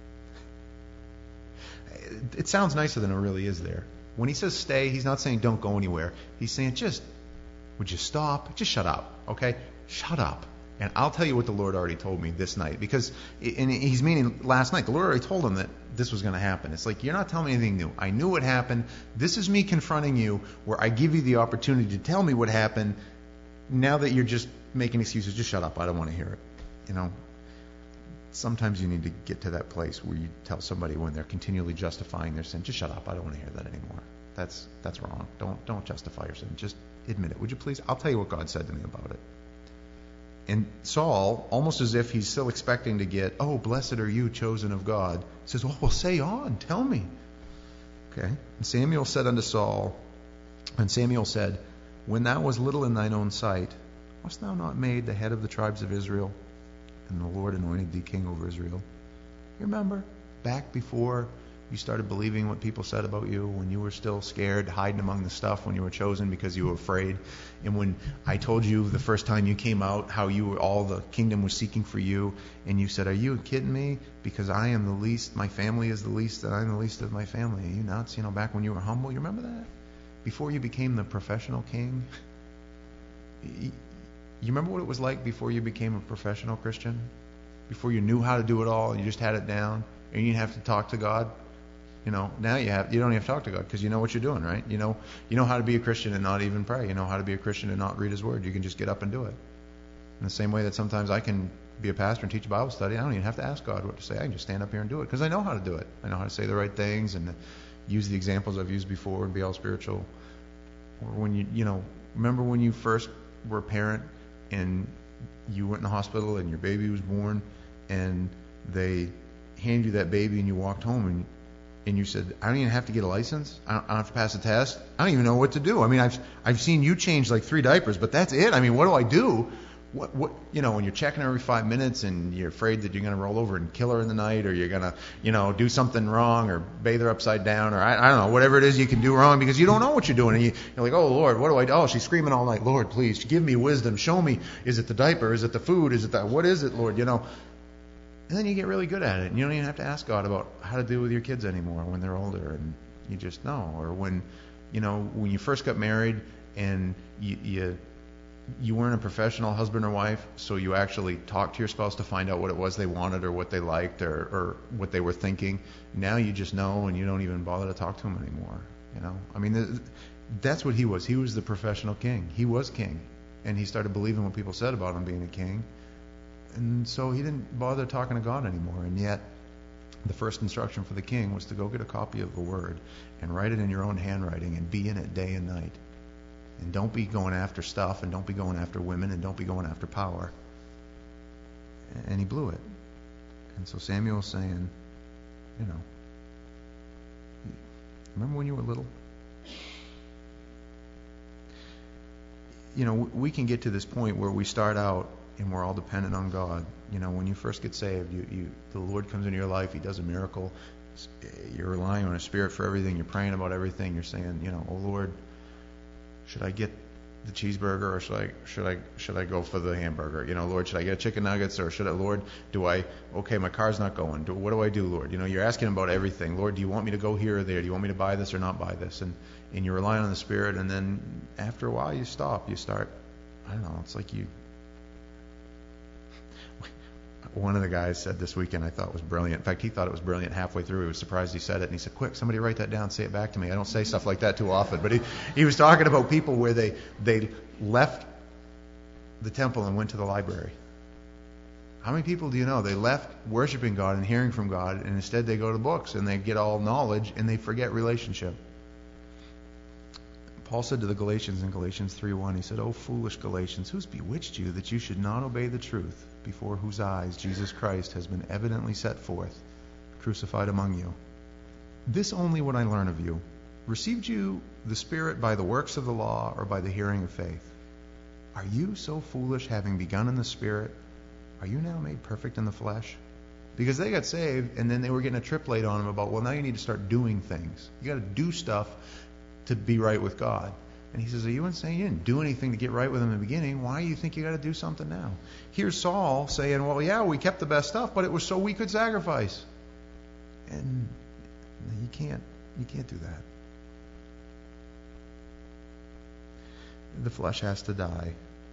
It sounds nicer than it really is there. When he says stay, he's not saying don't go anywhere. He's saying just, would you stop? Just shut up, okay? Shut up. And I'll tell you what the Lord already told me this night. Because, and he's meaning last night, the Lord already told him that this was going to happen. It's like, you're not telling me anything new. I knew what happened. This is me confronting you where I give you the opportunity to tell me what happened. Now that you're just making excuses, just shut up. I don't want to hear it. You know, sometimes you need to get to that place where you tell somebody when they're continually justifying their sin, just shut up. I don't want to hear that anymore. That's that's wrong. Don't don't justify your sin. Just admit it. Would you please? I'll tell you what God said to me about it. And Saul, almost as if he's still expecting to get, oh, blessed are you, chosen of God, says, oh, well, say on. Tell me. Okay. And Samuel said unto Saul, and Samuel said, when thou was little in thine own sight, wast thou not made the head of the tribes of Israel? And the Lord anointed thee king over Israel. You remember back before you started believing what people said about you, when you were still scared, hiding among the stuff, when you were chosen because you were afraid, and when I told you the first time you came out how you were, all the kingdom was seeking for you, and you said, are you kidding me? Because I am the least, my family is the least, and I'm the least of my family. Are you nuts? You know, back when you were humble, you remember that? Before you became the professional king? You remember what it was like before you became a professional Christian? Before you knew how to do it all, you just had it down, and you didn't have to talk to God? You know, now you have you don't even have to talk to God because you know what you're doing, right? You know you know how to be a Christian and not even pray. You know how to be a Christian and not read His Word. You can just get up and do it. In the same way that sometimes I can be a pastor and teach a Bible study, I don't even have to ask God what to say. I can just stand up here and do it because I know how to do it. I know how to say the right things and use the examples I've used before and be all spiritual. Or when you you know remember when you first were a parent and you went in the hospital and your baby was born and they handed you that baby and you walked home and and you said, I don't even have to get a license. I don't, I don't have to pass a test. I don't even know what to do. I mean, I've I've seen you change like three diapers, but that's it. I mean, what do I do? What what you know, when you're checking every five minutes and you're afraid that you're going to roll over and kill her in the night, or you're going to you know do something wrong, or bathe her upside down, or I, I don't know, whatever it is you can do wrong because you don't know what you're doing, and you, you're like, oh Lord, what do I do? Oh, she's screaming all night. Lord, please give me wisdom. Show me. Is it the diaper? Is it the food? Is it that? What is it, Lord? You know. And then you get really good at it. And you don't even have to ask God about how to deal with your kids anymore when they're older. And you just know. Or when, you know, when you first got married and you you, you weren't a professional husband or wife, so you actually talked to your spouse to find out what it was they wanted or what they liked or, or what they were thinking. Now you just know and you don't even bother to talk to them anymore. You know, I mean, that's what he was. He was the professional king. He was king. And he started believing what people said about him being a king. And so he didn't bother talking to God anymore. And yet, the first instruction for the king was to go get a copy of the Word and write it in your own handwriting and be in it day and night. And don't be going after stuff, and don't be going after women, and don't be going after power. And he blew it. And so Samuel's saying, you know, remember when you were little? You know, we can get to this point where we start out and we're all dependent on God. You know, when you first get saved, you, you the Lord comes into your life. He does a miracle. You're relying on His Spirit for everything. You're praying about everything. You're saying, you know, oh Lord, should I get the cheeseburger, or should I should I should I go for the hamburger? You know, Lord, should I get chicken nuggets, or should I, Lord, do I? Okay, my car's not going. Do, what do I do, Lord? You know, you're asking about everything. Lord, do you want me to go here or there? Do you want me to buy this or not buy this? And and you're relying on the Spirit, and then after a while, you stop. You start. I don't know. It's like you. One of the guys said this weekend, I thought was brilliant. In fact, he thought it was brilliant halfway through. He was surprised he said it. And he said, quick, somebody write that down, say it back to me. I don't say stuff like that too often. But he, he was talking about people where they, they left the temple and went to the library. How many people do you know? They left worshiping God and hearing from God, and instead they go to books and they get all knowledge and they forget relationship. Paul said to the Galatians in Galatians three one, he said, "O foolish Galatians, who's bewitched you that you should not obey the truth, before whose eyes Jesus Christ has been evidently set forth, crucified among you? This only would I learn of you. Received you the Spirit by the works of the law, or by the hearing of faith? Are you so foolish, having begun in the Spirit, are you now made perfect in the flesh?" Because they got saved, and then they were getting a trip laid on them about, well, now you need to start doing things. You got to do stuff to be right with God. And he says, are you insane? You didn't do anything to get right with him in the beginning. Why do you think you got to do something now? Here's Saul saying, well, yeah, we kept the best stuff, but it was so we could sacrifice. And you can't, you can't do that. The flesh has to die.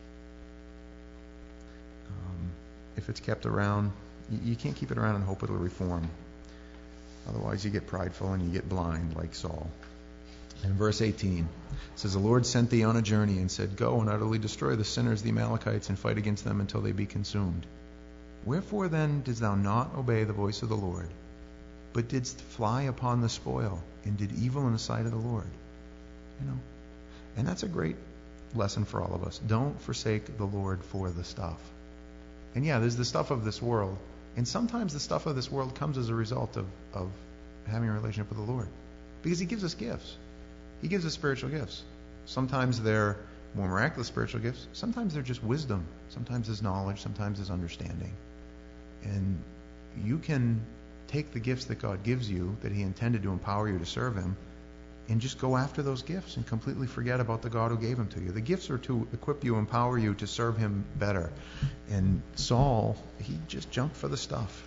Um, if it's kept around, you, you can't keep it around and hope it'll reform. Otherwise you get prideful and you get blind like Saul. In verse eighteen, it says, the Lord sent thee on a journey and said, go and utterly destroy the sinners, the Amalekites, and fight against them until they be consumed. Wherefore then didst thou not obey the voice of the Lord, but didst fly upon the spoil, and did evil in the sight of the Lord? You know, and that's a great lesson for all of us. Don't forsake the Lord for the stuff. And yeah, there's the stuff of this world, and sometimes the stuff of this world comes as a result of, of having a relationship with the Lord, because he gives us gifts. He gives us spiritual gifts. Sometimes they're more miraculous spiritual gifts. Sometimes they're just wisdom. Sometimes there's knowledge. Sometimes there's understanding. And you can take the gifts that God gives you, that he intended to empower you to serve him, and just go after those gifts and completely forget about the God who gave them to you. The gifts are to equip you, empower you to serve him better. And Saul, he just jumped for the stuff.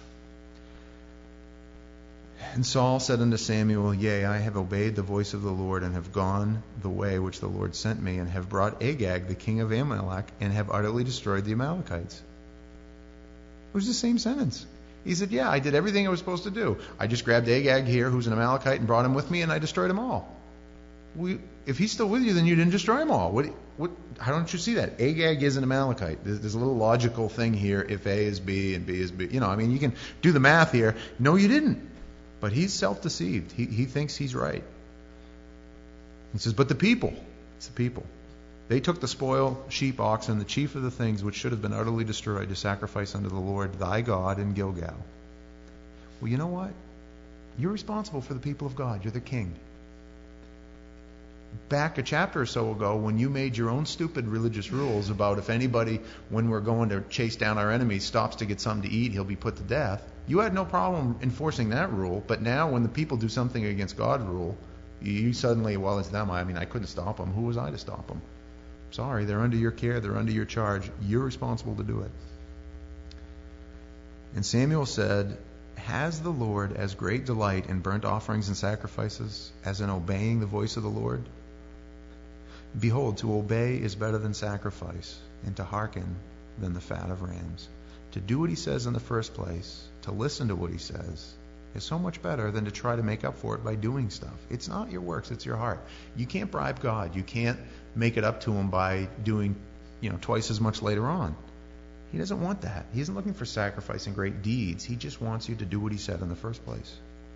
And Saul said unto Samuel, Yea, I have obeyed the voice of the Lord, and have gone the way which the Lord sent me, and have brought Agag, the king of Amalek, and have utterly destroyed the Amalekites. It was the same sentence. He said, yeah, I did everything I was supposed to do. I just grabbed Agag here, who's an Amalekite, and brought him with me, and I destroyed them all. We, if he's still with you, then you didn't destroy them all. What, what, how don't you see that? Agag is an Amalekite. There's, there's a little logical thing here. If A is B and B is B. You know, I mean, you can do the math here. No, you didn't. But he's self-deceived. He, he thinks he's right. He says, but the people, it's the people. They took the spoil, sheep, oxen, the chief of the things which should have been utterly destroyed, to sacrifice unto the Lord thy God in Gilgal. Well, you know what? You're responsible for the people of God. You're the king. Back a chapter or so ago, when you made your own stupid religious rules about if anybody, when we're going to chase down our enemies, stops to get something to eat, he'll be put to death, you had no problem enforcing that rule. But now when the people do something against God's rule, you suddenly, well, it's them. I mean, I couldn't stop them. Who was I to stop them? Sorry, they're under your care. They're under your charge. You're responsible to do it. And Samuel said, has the Lord as great delight in burnt offerings and sacrifices as in obeying the voice of the Lord? Behold, to obey is better than sacrifice, and to hearken than the fat of rams. To do what he says in the first place, to listen to what he says, is so much better than to try to make up for it by doing stuff. It's not your works, it's your heart. You can't bribe God. You can't make it up to him by doing, you know, twice as much later on. He doesn't want that. He isn't looking for sacrifice and great deeds. He just wants you to do what he said in the first place.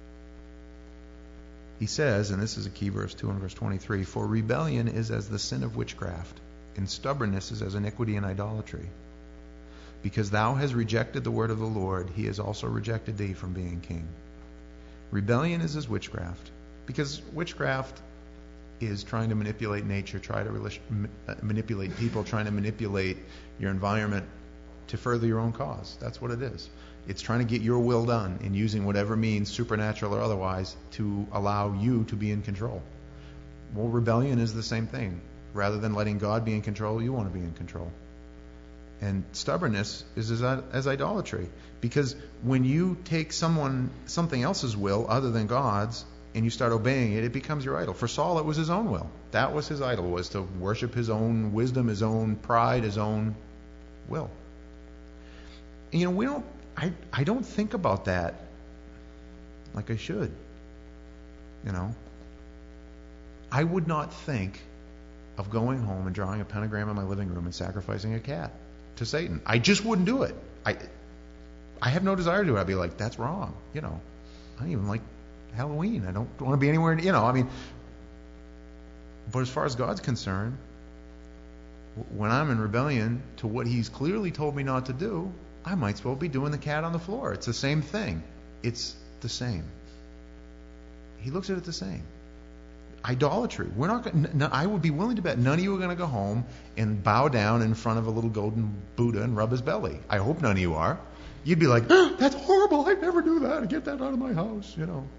He says, and this is a key verse, two and verse twenty-three, for rebellion is as the sin of witchcraft, and stubbornness is as iniquity and idolatry. Because thou hast rejected the word of the Lord, he has also rejected thee from being king. Rebellion is as witchcraft, because witchcraft is trying to manipulate nature, try to manipulate people, trying to manipulate your environment to further your own cause. That's what it is. It's trying to get your will done and using whatever means, supernatural or otherwise, to allow you to be in control. Well, rebellion is the same thing. Rather than letting God be in control, you want to be in control. And stubbornness is as, as idolatry. Because when you take someone something else's will other than God's and you start obeying it, it becomes your idol. For Saul, it was his own will. That was his idol, was to worship his own wisdom, his own pride, his own will. And, you know, we don't. I I don't think about that like I should. You know, I would not think of going home and drawing a pentagram in my living room and sacrificing a cat to Satan. I just wouldn't do it. I I have no desire to do it. I'd be like, that's wrong. You know, I don't even like Halloween. I don't want to be anywhere. You know, I mean. But as far as God's concerned, when I'm in rebellion to what He's clearly told me not to do, I might as well be doing the cat on the floor. It's the same thing. It's the same. He looks at it the same. Idolatry. We're not. Gonna, I would be willing to bet none of you are going to go home and bow down in front of a little golden Buddha and rub his belly. I hope none of you are. You'd be like, oh, that's horrible. I'd never do that. Get that out of my house. You know.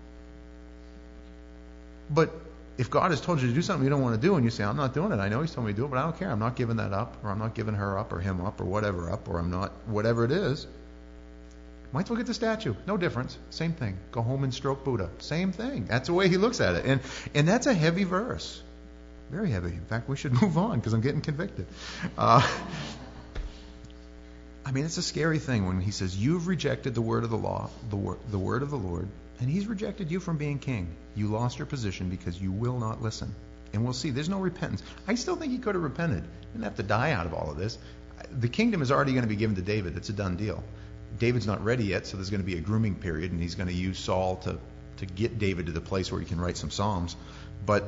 But if God has told you to do something you don't want to do, and you say, I'm not doing it, I know He's told me to do it, but I don't care. I'm not giving that up, or I'm not giving her up, or him up, or whatever up, or I'm not, whatever it is. Might as well get the statue. No difference. Same thing. Go home and stroke Buddha. Same thing. That's the way he looks at it. And and that's a heavy verse. Very heavy. In fact, we should move on because I'm getting convicted. Uh, I mean, it's a scary thing when he says, you've rejected the word of the law, the, wor- the word of the Lord, and He's rejected you from being king. You lost your position because you will not listen. And we'll see. There's no repentance. I still think he could have repented. He didn't have to die out of all of this. The kingdom is already going to be given to David. It's a done deal. David's not ready yet, so there's going to be a grooming period, and he's going to use Saul to, to get David to the place where he can write some Psalms. But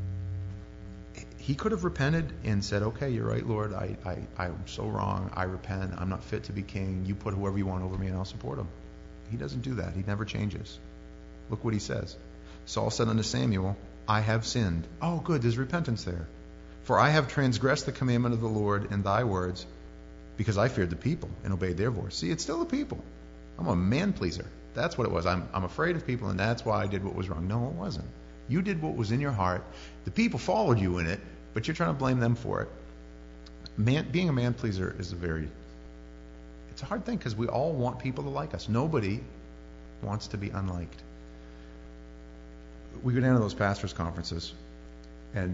he could have repented and said, okay, you're right, Lord. I, I, I'm so wrong. I repent. I'm not fit to be king. You put whoever you want over me, and I'll support him. He doesn't do that. He never changes. Look what he says. Saul said unto Samuel, I have sinned. Oh, good. There's repentance there. For I have transgressed the commandment of the Lord in thy words, because I feared the people and obeyed their voice. See, it's still the people. I'm a man pleaser. That's what it was. I'm, I'm afraid of people, and that's why I did what was wrong. No, it wasn't. You did what was in your heart. The people followed you in it, but you're trying to blame them for it. Man, being a man pleaser is a very, it's a hard thing because we all want people to like us. Nobody wants to be unliked. We go down to those pastors' conferences, and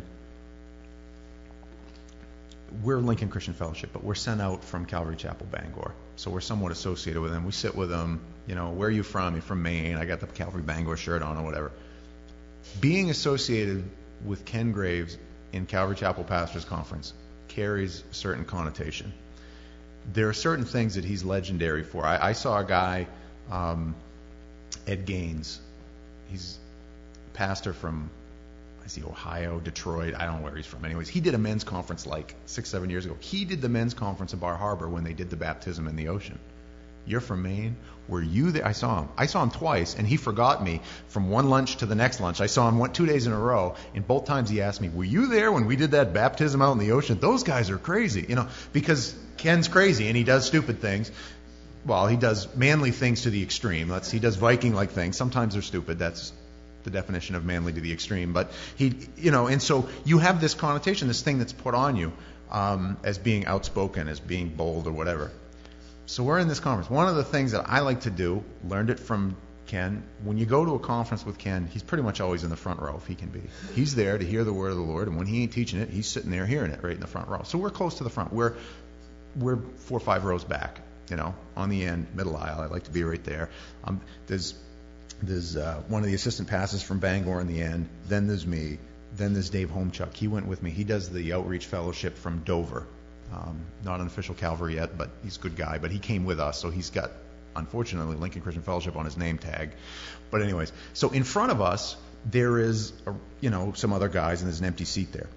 we're Lincoln Christian Fellowship, but we're sent out from Calvary Chapel, Bangor. So we're somewhat associated with them. We sit with them. You know, where are you from? You're from Maine. I got the Calvary Bangor shirt on or whatever. Being associated with Ken Graves in Calvary Chapel Pastors Conference carries a certain connotation. There are certain things that he's legendary for. I, I saw a guy, um, Ed Gaines. He's a pastor from, I see, Ohio, Detroit. I don't know where he's from. Anyways, he did a men's conference like six, seven years ago. He did the men's conference in Bar Harbor when they did the baptism in the ocean. You're from Maine? Were you there? I saw him. I saw him twice, and he forgot me from one lunch to the next lunch. I saw him one, two days in a row, and both times he asked me, were you there when we did that baptism out in the ocean? Those guys are crazy, you know, because Ken's crazy, and he does stupid things. Well, he does manly things to the extreme. Let's, he does Viking-like things. Sometimes they're stupid. That's the definition of manly to the extreme. But he, you know, and so you have this connotation, this thing that's put on you um, as being outspoken, as being bold or whatever. So we're in this conference. One of the things that I like to do, learned it from Ken, when you go to a conference with Ken, he's pretty much always in the front row if he can be. He's there to hear the word of the Lord, and when he ain't teaching it, he's sitting there hearing it right in the front row. So we're close to the front. We're we're four or five rows back, you know, on the end, middle aisle. I like to be right there. Um, there's there's uh, one of the assistant pastors from Bangor in the end. Then there's me. Then there's Dave Homechuk. He went with me. He does the outreach fellowship from Dover. Um, not an official Calvary yet, but he's a good guy. But he came with us, so he's got, unfortunately, Lincoln Christian Fellowship on his name tag. But anyways, so in front of us, there is, a, you know, some other guys, and there's an empty seat there.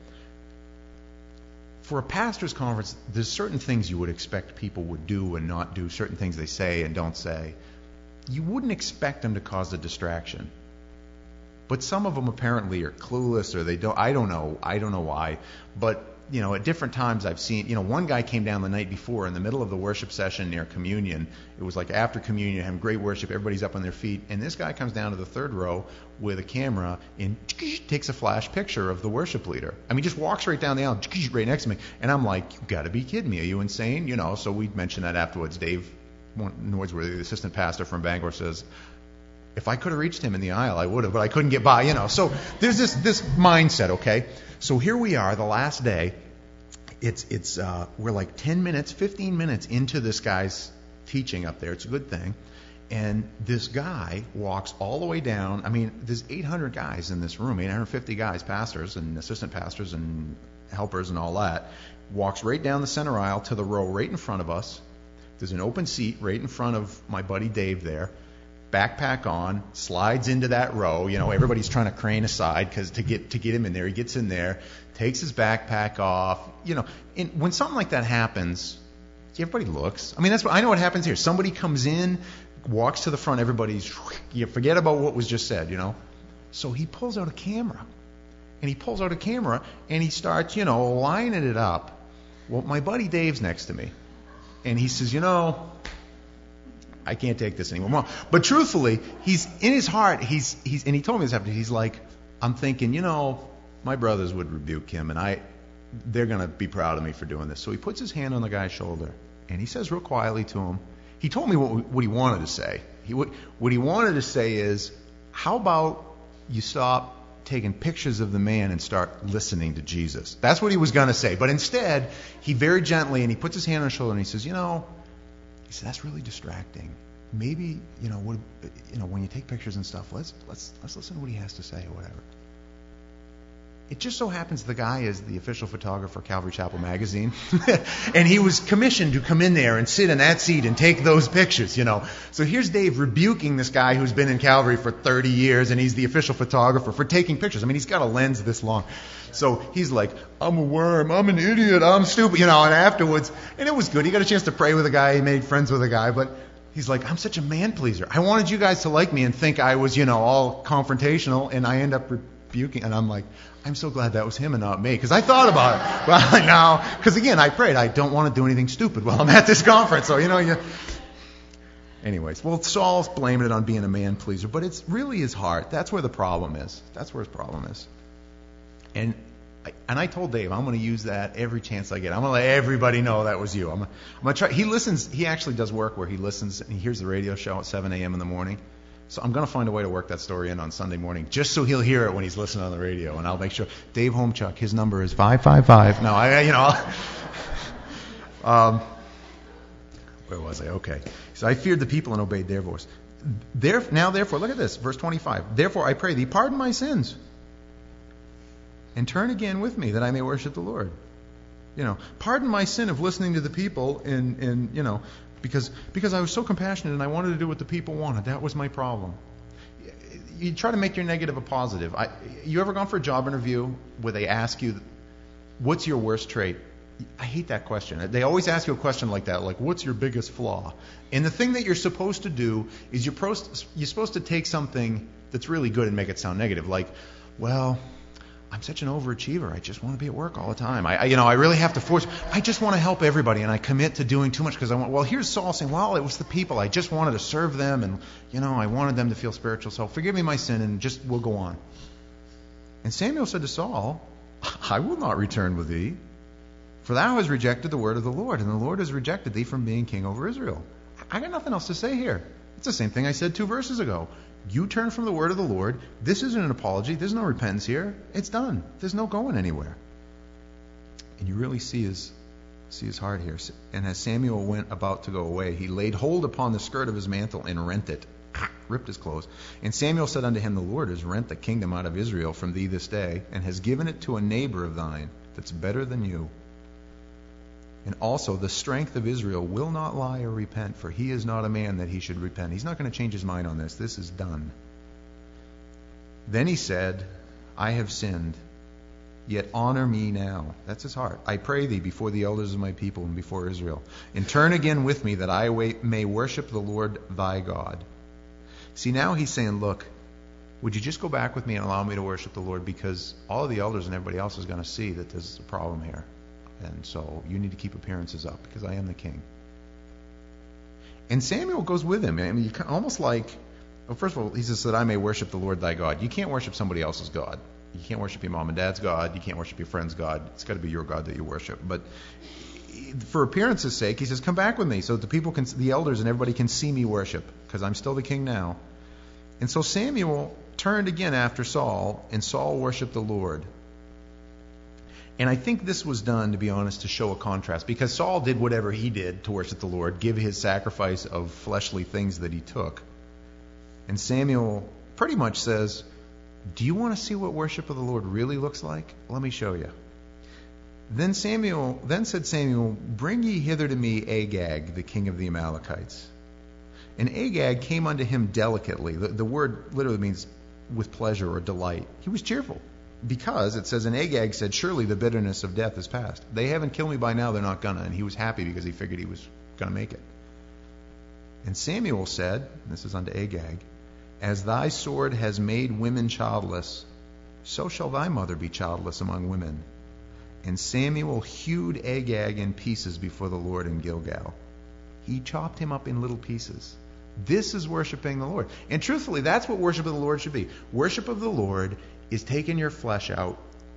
For a pastor's conference, there's certain things you would expect people would do and not do, certain things they say and don't say. You wouldn't expect them to cause a distraction. But some of them apparently are clueless, or they don't, I don't know, I don't know why. But you know, at different times I've seen, you know, one guy came down the night before in the middle of the worship session near communion. It was like after communion, having great worship, everybody's up on their feet, and this guy comes down to the third row with a camera and takes a flash picture of the worship leader. I mean, just walks right down the aisle, right next to me, and I'm like, you got to be kidding me. Are you insane? You know, so we mentioned that afterwards. Dave Noidsworthy, the assistant pastor from Bangor, says, if I could have reached him in the aisle, I would have, but I couldn't get by, you know. So there's this this mindset, okay? So here we are, the last day. It's it's uh, we're like ten minutes, fifteen minutes into this guy's teaching up there. It's a good thing. And this guy walks all the way down. I mean, there's eight hundred guys in this room, eight hundred fifty guys, pastors and assistant pastors and helpers and all that. Walks right down the center aisle to the row right in front of us. There's an open seat right in front of my buddy Dave there. Backpack on, slides into that row. You know, everybody's trying to crane aside because to get to get him in there. He gets in there, takes his backpack off. You know, and when something like that happens, everybody looks. I mean, that's what I know what happens here. Somebody comes in, walks to the front. Everybody's you forget about what was just said. You know, so he pulls out a camera, and he pulls out a camera and he starts, you know, lining it up. Well, my buddy Dave's next to me, and he says, you know, I can't take this anymore. But truthfully, he's in his heart, he's he's and he told me this after, he's like, I'm thinking, you know, my brothers would rebuke him, and I they're going to be proud of me for doing this. So he puts his hand on the guy's shoulder, and he says real quietly to him, he told me what what he wanted to say. He what, what he wanted to say is, how about you stop taking pictures of the man and start listening to Jesus? That's what he was going to say. But instead, he very gently, and he puts his hand on his shoulder, and he says, you know, he said, that's really distracting. Maybe, you know, what, you know, when you take pictures and stuff, let's let's let's listen to what he has to say or whatever. It just so happens the guy is the official photographer for Calvary Chapel Magazine, and he was commissioned to come in there and sit in that seat and take those pictures, you know. So here's Dave rebuking this guy who's been in Calvary for thirty years, and he's the official photographer for taking pictures. I mean, he's got a lens this long. So he's like, I'm a worm, I'm an idiot, I'm stupid, you know, and afterwards, and it was good. He got a chance to pray with a guy, he made friends with a guy, but he's like, I'm such a man pleaser. I wanted you guys to like me and think I was, you know, all confrontational, and I end up rebuking, and I'm like, I'm so glad that was him and not me, because I thought about it. Well, now, because again, I prayed, I don't want to do anything stupid while I'm at this conference, so, you know, you... Anyways, well, Saul's blaming it on being a man pleaser, but it's really his heart. That's where the problem is. That's where his problem is. And I, and I told Dave, I'm going to use that every chance I get. I'm going to let everybody know that was you. I'm, I'm going to try. He listens. He actually does work where he listens and he hears the radio show at seven a.m. in the morning. So I'm going to find a way to work that story in on Sunday morning, just so he'll hear it when he's listening on the radio, and I'll make sure. Dave Homechuk, his number is five five five. No, I, you know. um, where was I? Okay. So I feared the people and obeyed their voice. There, now, therefore, look at this, verse twenty-five. Therefore, I pray thee, pardon my sins, and turn again with me, that I may worship the Lord. You know, pardon my sin of listening to the people, and and you know. Because because I was so compassionate and I wanted to do what the people wanted. That was my problem. You try to make your negative a positive. I, you ever gone for a job interview where they ask you, what's your worst trait? I hate that question. They always ask you a question like that, like, what's your biggest flaw? And the thing that you're supposed to do is you're, supposed, you're supposed to take something that's really good and make it sound negative. Like, well, I'm such an overachiever. I just want to be at work all the time. I, I you know, I really have to force. I just want to help everybody, and I commit to doing too much because I want. Well, here's Saul saying, well, it was the people. I just wanted to serve them, and you know, I wanted them to feel spiritual. So forgive me my sin, and just we'll go on. And Samuel said to Saul, I will not return with thee, for thou hast rejected the word of the Lord, and the Lord has rejected thee from being king over Israel. I got nothing else to say here. It's the same thing I said two verses ago. You turn from the word of the Lord. This isn't an apology. There's no repentance here. It's done. There's no going anywhere. And you really see his see his heart here. And as Samuel went about to go away, he laid hold upon the skirt of his mantle and rent it, ripped his clothes. And Samuel said unto him, the Lord has rent the kingdom out of Israel from thee this day, and has given it to a neighbor of thine that's better than you. And also the strength of Israel will not lie or repent, for he is not a man that he should repent. He's not going to change his mind on this. This is done. Then he said, I have sinned, yet honor me now. That's his heart. I pray thee before the elders of my people and before Israel, and turn again with me, that I may worship the Lord thy God. See, now he's saying, look, would you just go back with me and allow me to worship the Lord, because all of the elders and everybody else is going to see that there's a problem here. And so you need to keep appearances up because I am the king. And Samuel goes with him. I mean, you almost like, well, first of all, he says that I may worship the Lord thy God. You can't worship somebody else's God. You can't worship your mom and dad's God. You can't worship your friend's God. It's got to be your God that you worship. But for appearance's sake, he says, come back with me so that the people can, the elders and everybody can see me worship because I'm still the king now. And so Samuel turned again after Saul, and Saul worshiped the Lord. And I think this was done, to be honest, to show a contrast, because Saul did whatever he did to worship the Lord, give his sacrifice of fleshly things that he took. And Samuel pretty much says, do you want to see what worship of the Lord really looks like? Let me show you. Then Samuel, then said Samuel, bring ye hither to me Agag, the king of the Amalekites. And Agag came unto him delicately. The, the word literally means with pleasure or delight. He was cheerful. Because it says, and Agag said, surely the bitterness of death is past. They haven't killed me by now, they're not gonna. And he was happy because he figured he was gonna make it. And Samuel said, and this is unto Agag, as thy sword has made women childless, so shall thy mother be childless among women. And Samuel hewed Agag in pieces before the Lord in Gilgal. He chopped him up in little pieces. This is worshiping the Lord. And truthfully, that's what worship of the Lord should be. Worship of the Lord is taking your flesh out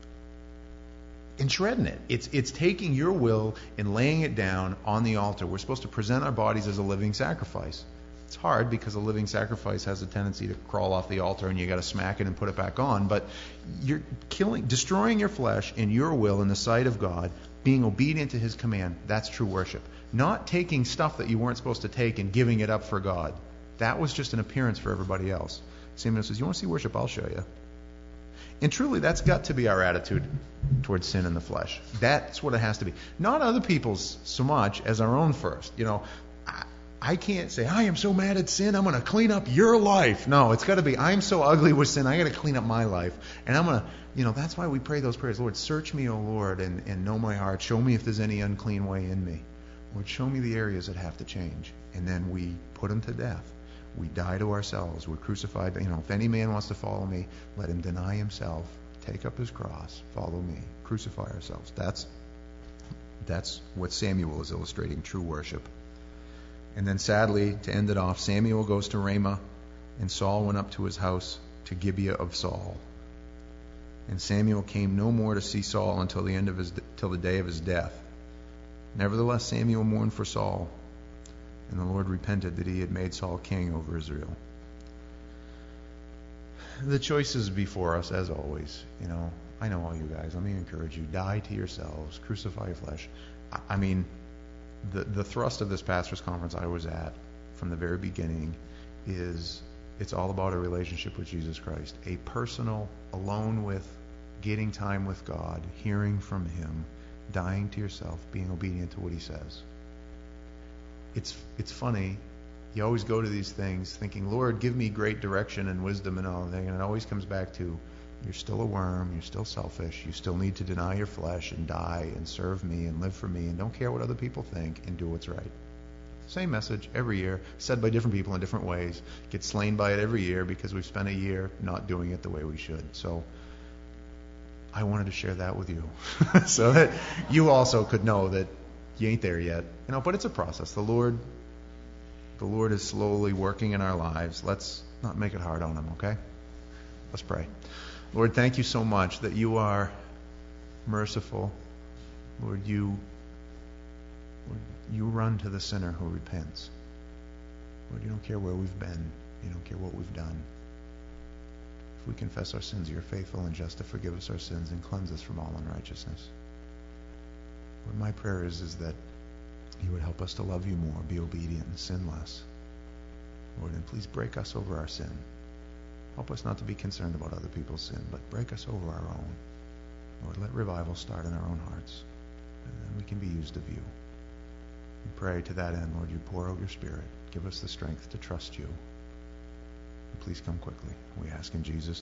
and shredding it. It's it's taking your will and laying it down on the altar. We're supposed to present our bodies as a living sacrifice. It's hard because a living sacrifice has a tendency to crawl off the altar and you got to smack it and put it back on. But you're killing, destroying your flesh and your will in the sight of God, being obedient to His command. That's true worship. Not taking stuff that you weren't supposed to take and giving it up for God. That was just an appearance for everybody else. Samuel says, you want to see worship? I'll show you. And truly, that's got to be our attitude towards sin in the flesh. That's what it has to be. Not other people's so much as our own first. You know, I, I can't say, I am so mad at sin, I'm going to clean up your life. No, it's got to be, I'm so ugly with sin, I got to clean up my life. And I'm going to, you know, that's why we pray those prayers. Lord, search me, O Lord, and, and know my heart. Show me if there's any unclean way in me. Lord, show me the areas that have to change. And then we put them to death. We die to ourselves. We're crucified. You know, if any man wants to follow me, let him deny himself, take up his cross, follow me, crucify ourselves. That's that's what Samuel is illustrating, true worship. And then sadly, to end it off, Samuel goes to Ramah, and Saul went up to his house to Gibeah of Saul. And Samuel came no more to see Saul until the end of his till the day of his death. Nevertheless, Samuel mourned for Saul, and the Lord repented that he had made Saul king over Israel. The choice is before us, as always. You know, I know all you guys. Let me encourage you. Die to yourselves. Crucify your flesh. I, I mean, the, the thrust of this pastor's conference I was at from the very beginning is it's all about a relationship with Jesus Christ. A personal, alone with, getting time with God, hearing from Him, dying to yourself, being obedient to what He says. It's it's funny. You always go to these things thinking, Lord, give me great direction and wisdom and all that. And it always comes back to, you're still a worm, you're still selfish, you still need to deny your flesh and die and serve me and live for me and don't care what other people think and do what's right. Same message every year, said by different people in different ways. Get slain by it every year because we've spent a year not doing it the way we should. So I wanted to share that with you so that you also could know that you ain't there yet. You know, but it's a process. The Lord the Lord is slowly working in our lives. Let's not make it hard on Him, okay? Let's pray. Lord, thank you so much that you are merciful. Lord, you Lord, you run to the sinner who repents. Lord, you don't care where we've been. You don't care what we've done. If we confess our sins, you're faithful and just to forgive us our sins and cleanse us from all unrighteousness. Lord, my prayer is, is that you would help us to love you more, be obedient, and sin less. Lord, and please break us over our sin. Help us not to be concerned about other people's sin, but break us over our own. Lord, let revival start in our own hearts, and then we can be used of you. We pray to that end, Lord, you pour out your Spirit. Give us the strength to trust you. And please come quickly. We ask in Jesus'